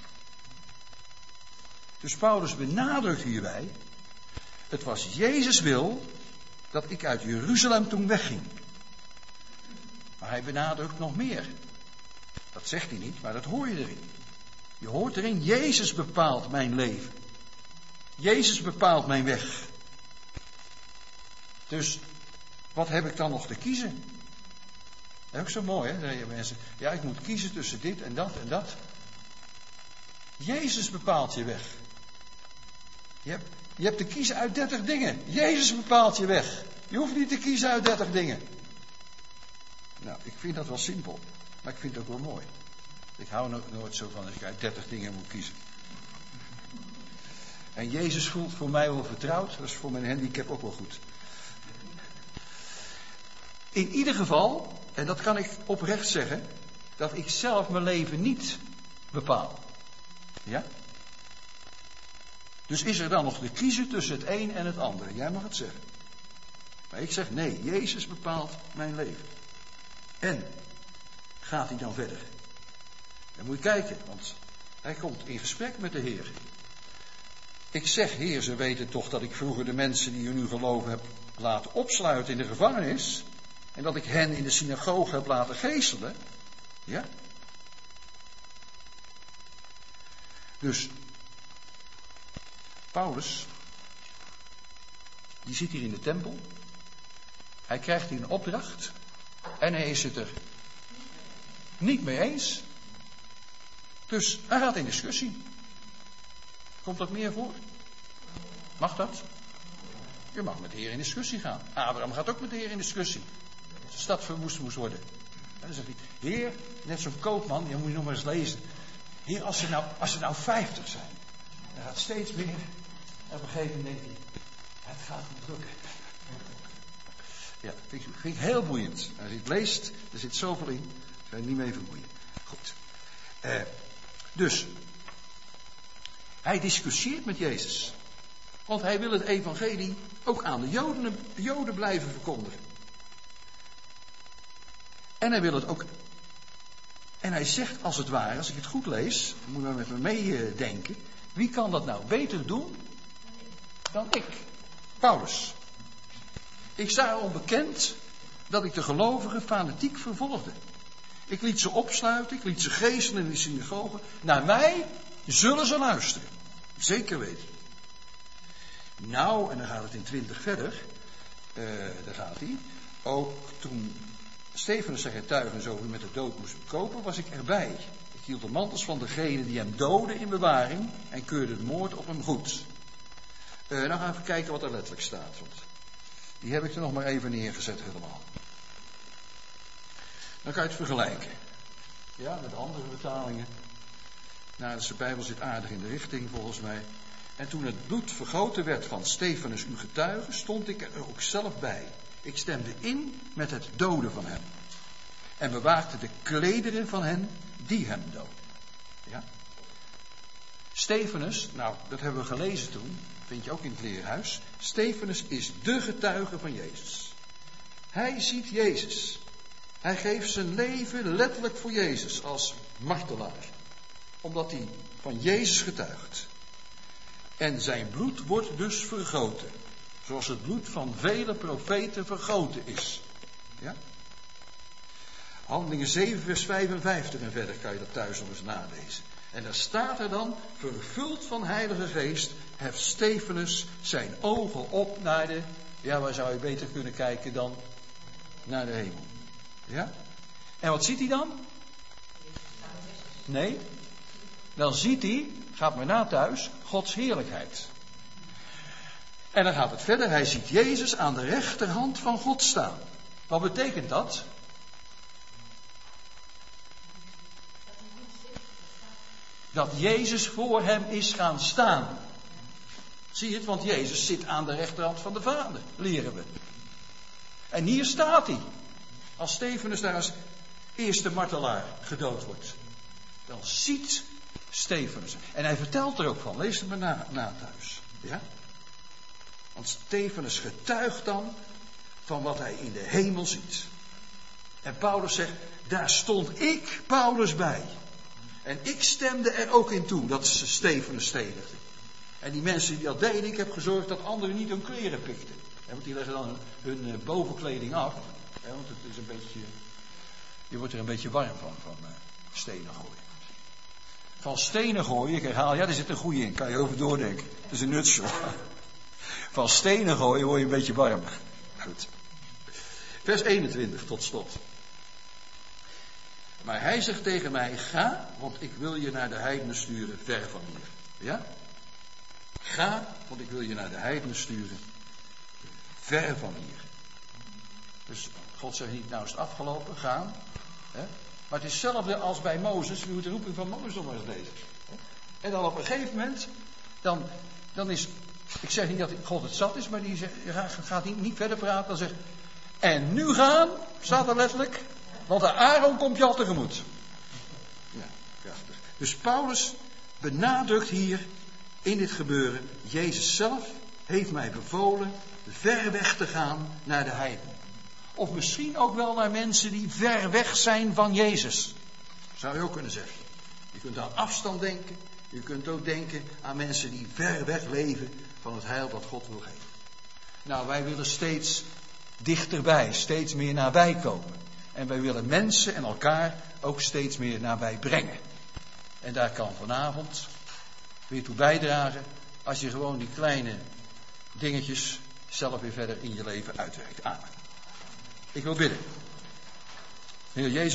Dus Paulus benadrukt hierbij, het was Jezus wil dat ik uit Jeruzalem toen wegging. Maar hij benadrukt nog meer. Dat zegt hij niet, maar dat hoor je erin. Je hoort erin, Jezus bepaalt mijn leven. Jezus bepaalt mijn weg. Dus wat heb ik dan nog te kiezen? Dat is ook zo mooi, hè? Dat je mensen, ja, ik moet kiezen tussen dit en dat en dat. Jezus bepaalt je weg. Je hebt, je hebt te kiezen uit dertig dingen. Jezus bepaalt je weg. Je hoeft niet te kiezen uit dertig dingen. Nou, ik vind dat wel simpel. Maar ik vind het ook wel mooi. Ik hou no- nooit zo van als ik uit dertig dingen moet kiezen. En Jezus voelt voor mij wel vertrouwd. Dat is voor mijn handicap ook wel goed. In ieder geval, en dat kan ik oprecht zeggen, dat ik zelf mijn leven niet bepaal. Ja? Dus is er dan nog te kiezen tussen het een en het andere? Jij mag het zeggen. Maar ik zeg nee, Jezus bepaalt mijn leven. En gaat hij dan verder? Dan moet je kijken, want hij komt in gesprek met de Heer. Ik zeg, Heer, ze weten toch dat ik vroeger de mensen die in u geloven heb laten opsluiten in de gevangenis. En dat ik hen in de synagoge heb laten geeselen. Ja? Dus Paulus, die zit hier in de tempel. Hij krijgt hier een opdracht. En hij is het er niet mee eens. Dus hij gaat in discussie. Komt dat meer voor? Mag dat? Je mag met de Heer in discussie gaan. Abraham gaat ook met de Heer in discussie. Als de stad verwoest moest worden. En dan zegt hij, Heer, net zo'n koopman, je moet je nog maar eens lezen. Heer, als er nou, als er nou vijftig zijn. Dan gaat steeds meer. En op een gegeven moment denkt hij, het gaat niet lukken. Ja, vind ik, vind ik heel boeiend. Als je het leest, er zit zoveel in. Ik ga je niet mee vermoeien. Goed. Eh, dus, hij discussieert met Jezus. Want hij wil het evangelie ook aan de Joden, de Joden blijven verkondigen. En hij wil het ook. En hij zegt als het ware, als ik het goed lees, moet je maar met me meedenken. Wie kan dat nou beter doen dan ik? Paulus. Ik sta erom bekend dat ik de gelovigen fanatiek vervolgde. Ik liet ze opsluiten, ik liet ze geeselen in de synagoge. Naar mij zullen ze luisteren. Zeker weten. Nou, en dan gaat het in twintig verder. Uh, daar gaat hij. Ook toen Stefanus zijn getuigenis over met de dood moest bekopen, was ik erbij. Ik hield de mantels van degene die hem doodde in bewaring en keurde de moord op hem goed. Uh, dan gaan we even kijken wat er letterlijk staat. Want die heb ik er nog maar even neergezet helemaal. Dan kan je het vergelijken. Ja, met andere vertalingen. Nou, dus de Bijbel zit aardig in de richting volgens mij. En toen het bloed vergoten werd van Stefanus uw getuige, stond ik er ook zelf bij. Ik stemde in met het doden van hem. En bewaakte de klederen van hen die hem doodden. Ja? Stefanus, nou, dat hebben we gelezen toen. Vind je ook in het leerhuis. Stefanus is de getuige van Jezus. Hij ziet Jezus. Hij geeft zijn leven letterlijk voor Jezus als martelaar. Omdat hij van Jezus getuigt. En zijn bloed wordt dus vergoten. Zoals het bloed van vele profeten vergoten is. Ja? Handelingen zeven vers vijfenvijftig en verder kan je dat thuis nog eens nalezen. En daar staat er dan, vervuld van Heilige Geest, heft Stefanus zijn ogen op naar de, ja, waar zou je beter kunnen kijken dan naar de hemel. Ja? En wat ziet hij dan? Nee, dan ziet hij, gaat maar na thuis, Gods heerlijkheid. En dan gaat het verder, hij ziet Jezus aan de rechterhand van God staan. Wat betekent dat? Dat Jezus voor hem is gaan staan. Zie je het? Want Jezus zit aan de rechterhand van de Vader, leren we. En hier staat hij. Als Stefanus daar als eerste martelaar gedood wordt. Dan ziet Stefanus. En hij vertelt er ook van. Lees het maar na, na thuis. Ja? Want Stefanus getuigt dan van wat hij in de hemel ziet. En Paulus zegt, daar stond ik, Paulus, bij. En ik stemde er ook in toe dat ze Stefanus stenigden. En die mensen die dat deden, ik heb gezorgd dat anderen niet hun kleren pikten. Want die leggen dan hun bovenkleding af. Want het is een beetje, je wordt er een beetje warm van, van stenen gooien. Van stenen gooien, ik herhaal, ja, daar zit een goeie in, kan je over doordenken. Dat is een nutshell. Van stenen gooien word je een beetje warm. Goed. Vers eenentwintig tot slot. Maar hij zegt tegen mij, ga, want ik wil je naar de heidenen sturen, ver van hier. Ja? Ga, want ik wil je naar de heidenen sturen, ver van hier. Dus God zegt niet, nou is het afgelopen, gaan. Hè? Maar het is hetzelfde als bij Mozes, u moet de roeping van Mozes nog maar eens lezen. En dan op een gegeven moment, dan, dan is, ik zeg niet dat God het zat is, maar die zegt, gaat niet, niet verder praten, dan zegt, en nu gaan, staat er letterlijk, want de Aaron komt je al tegemoet. Ja, prachtig. Dus Paulus benadrukt hier in dit gebeuren, Jezus zelf heeft mij bevolen ver weg te gaan naar de heiden. Of misschien ook wel naar mensen die ver weg zijn van Jezus. Zou je ook kunnen zeggen. Je kunt aan afstand denken. Je kunt ook denken aan mensen die ver weg leven van het heil dat God wil geven. Nou, wij willen steeds dichterbij, steeds meer nabij komen. En wij willen mensen en elkaar ook steeds meer nabij brengen. En daar kan vanavond weer toe bijdragen als je gewoon die kleine dingetjes zelf weer verder in je leven uitwerkt. Amen. Ik wil bidden. Heer Jezus.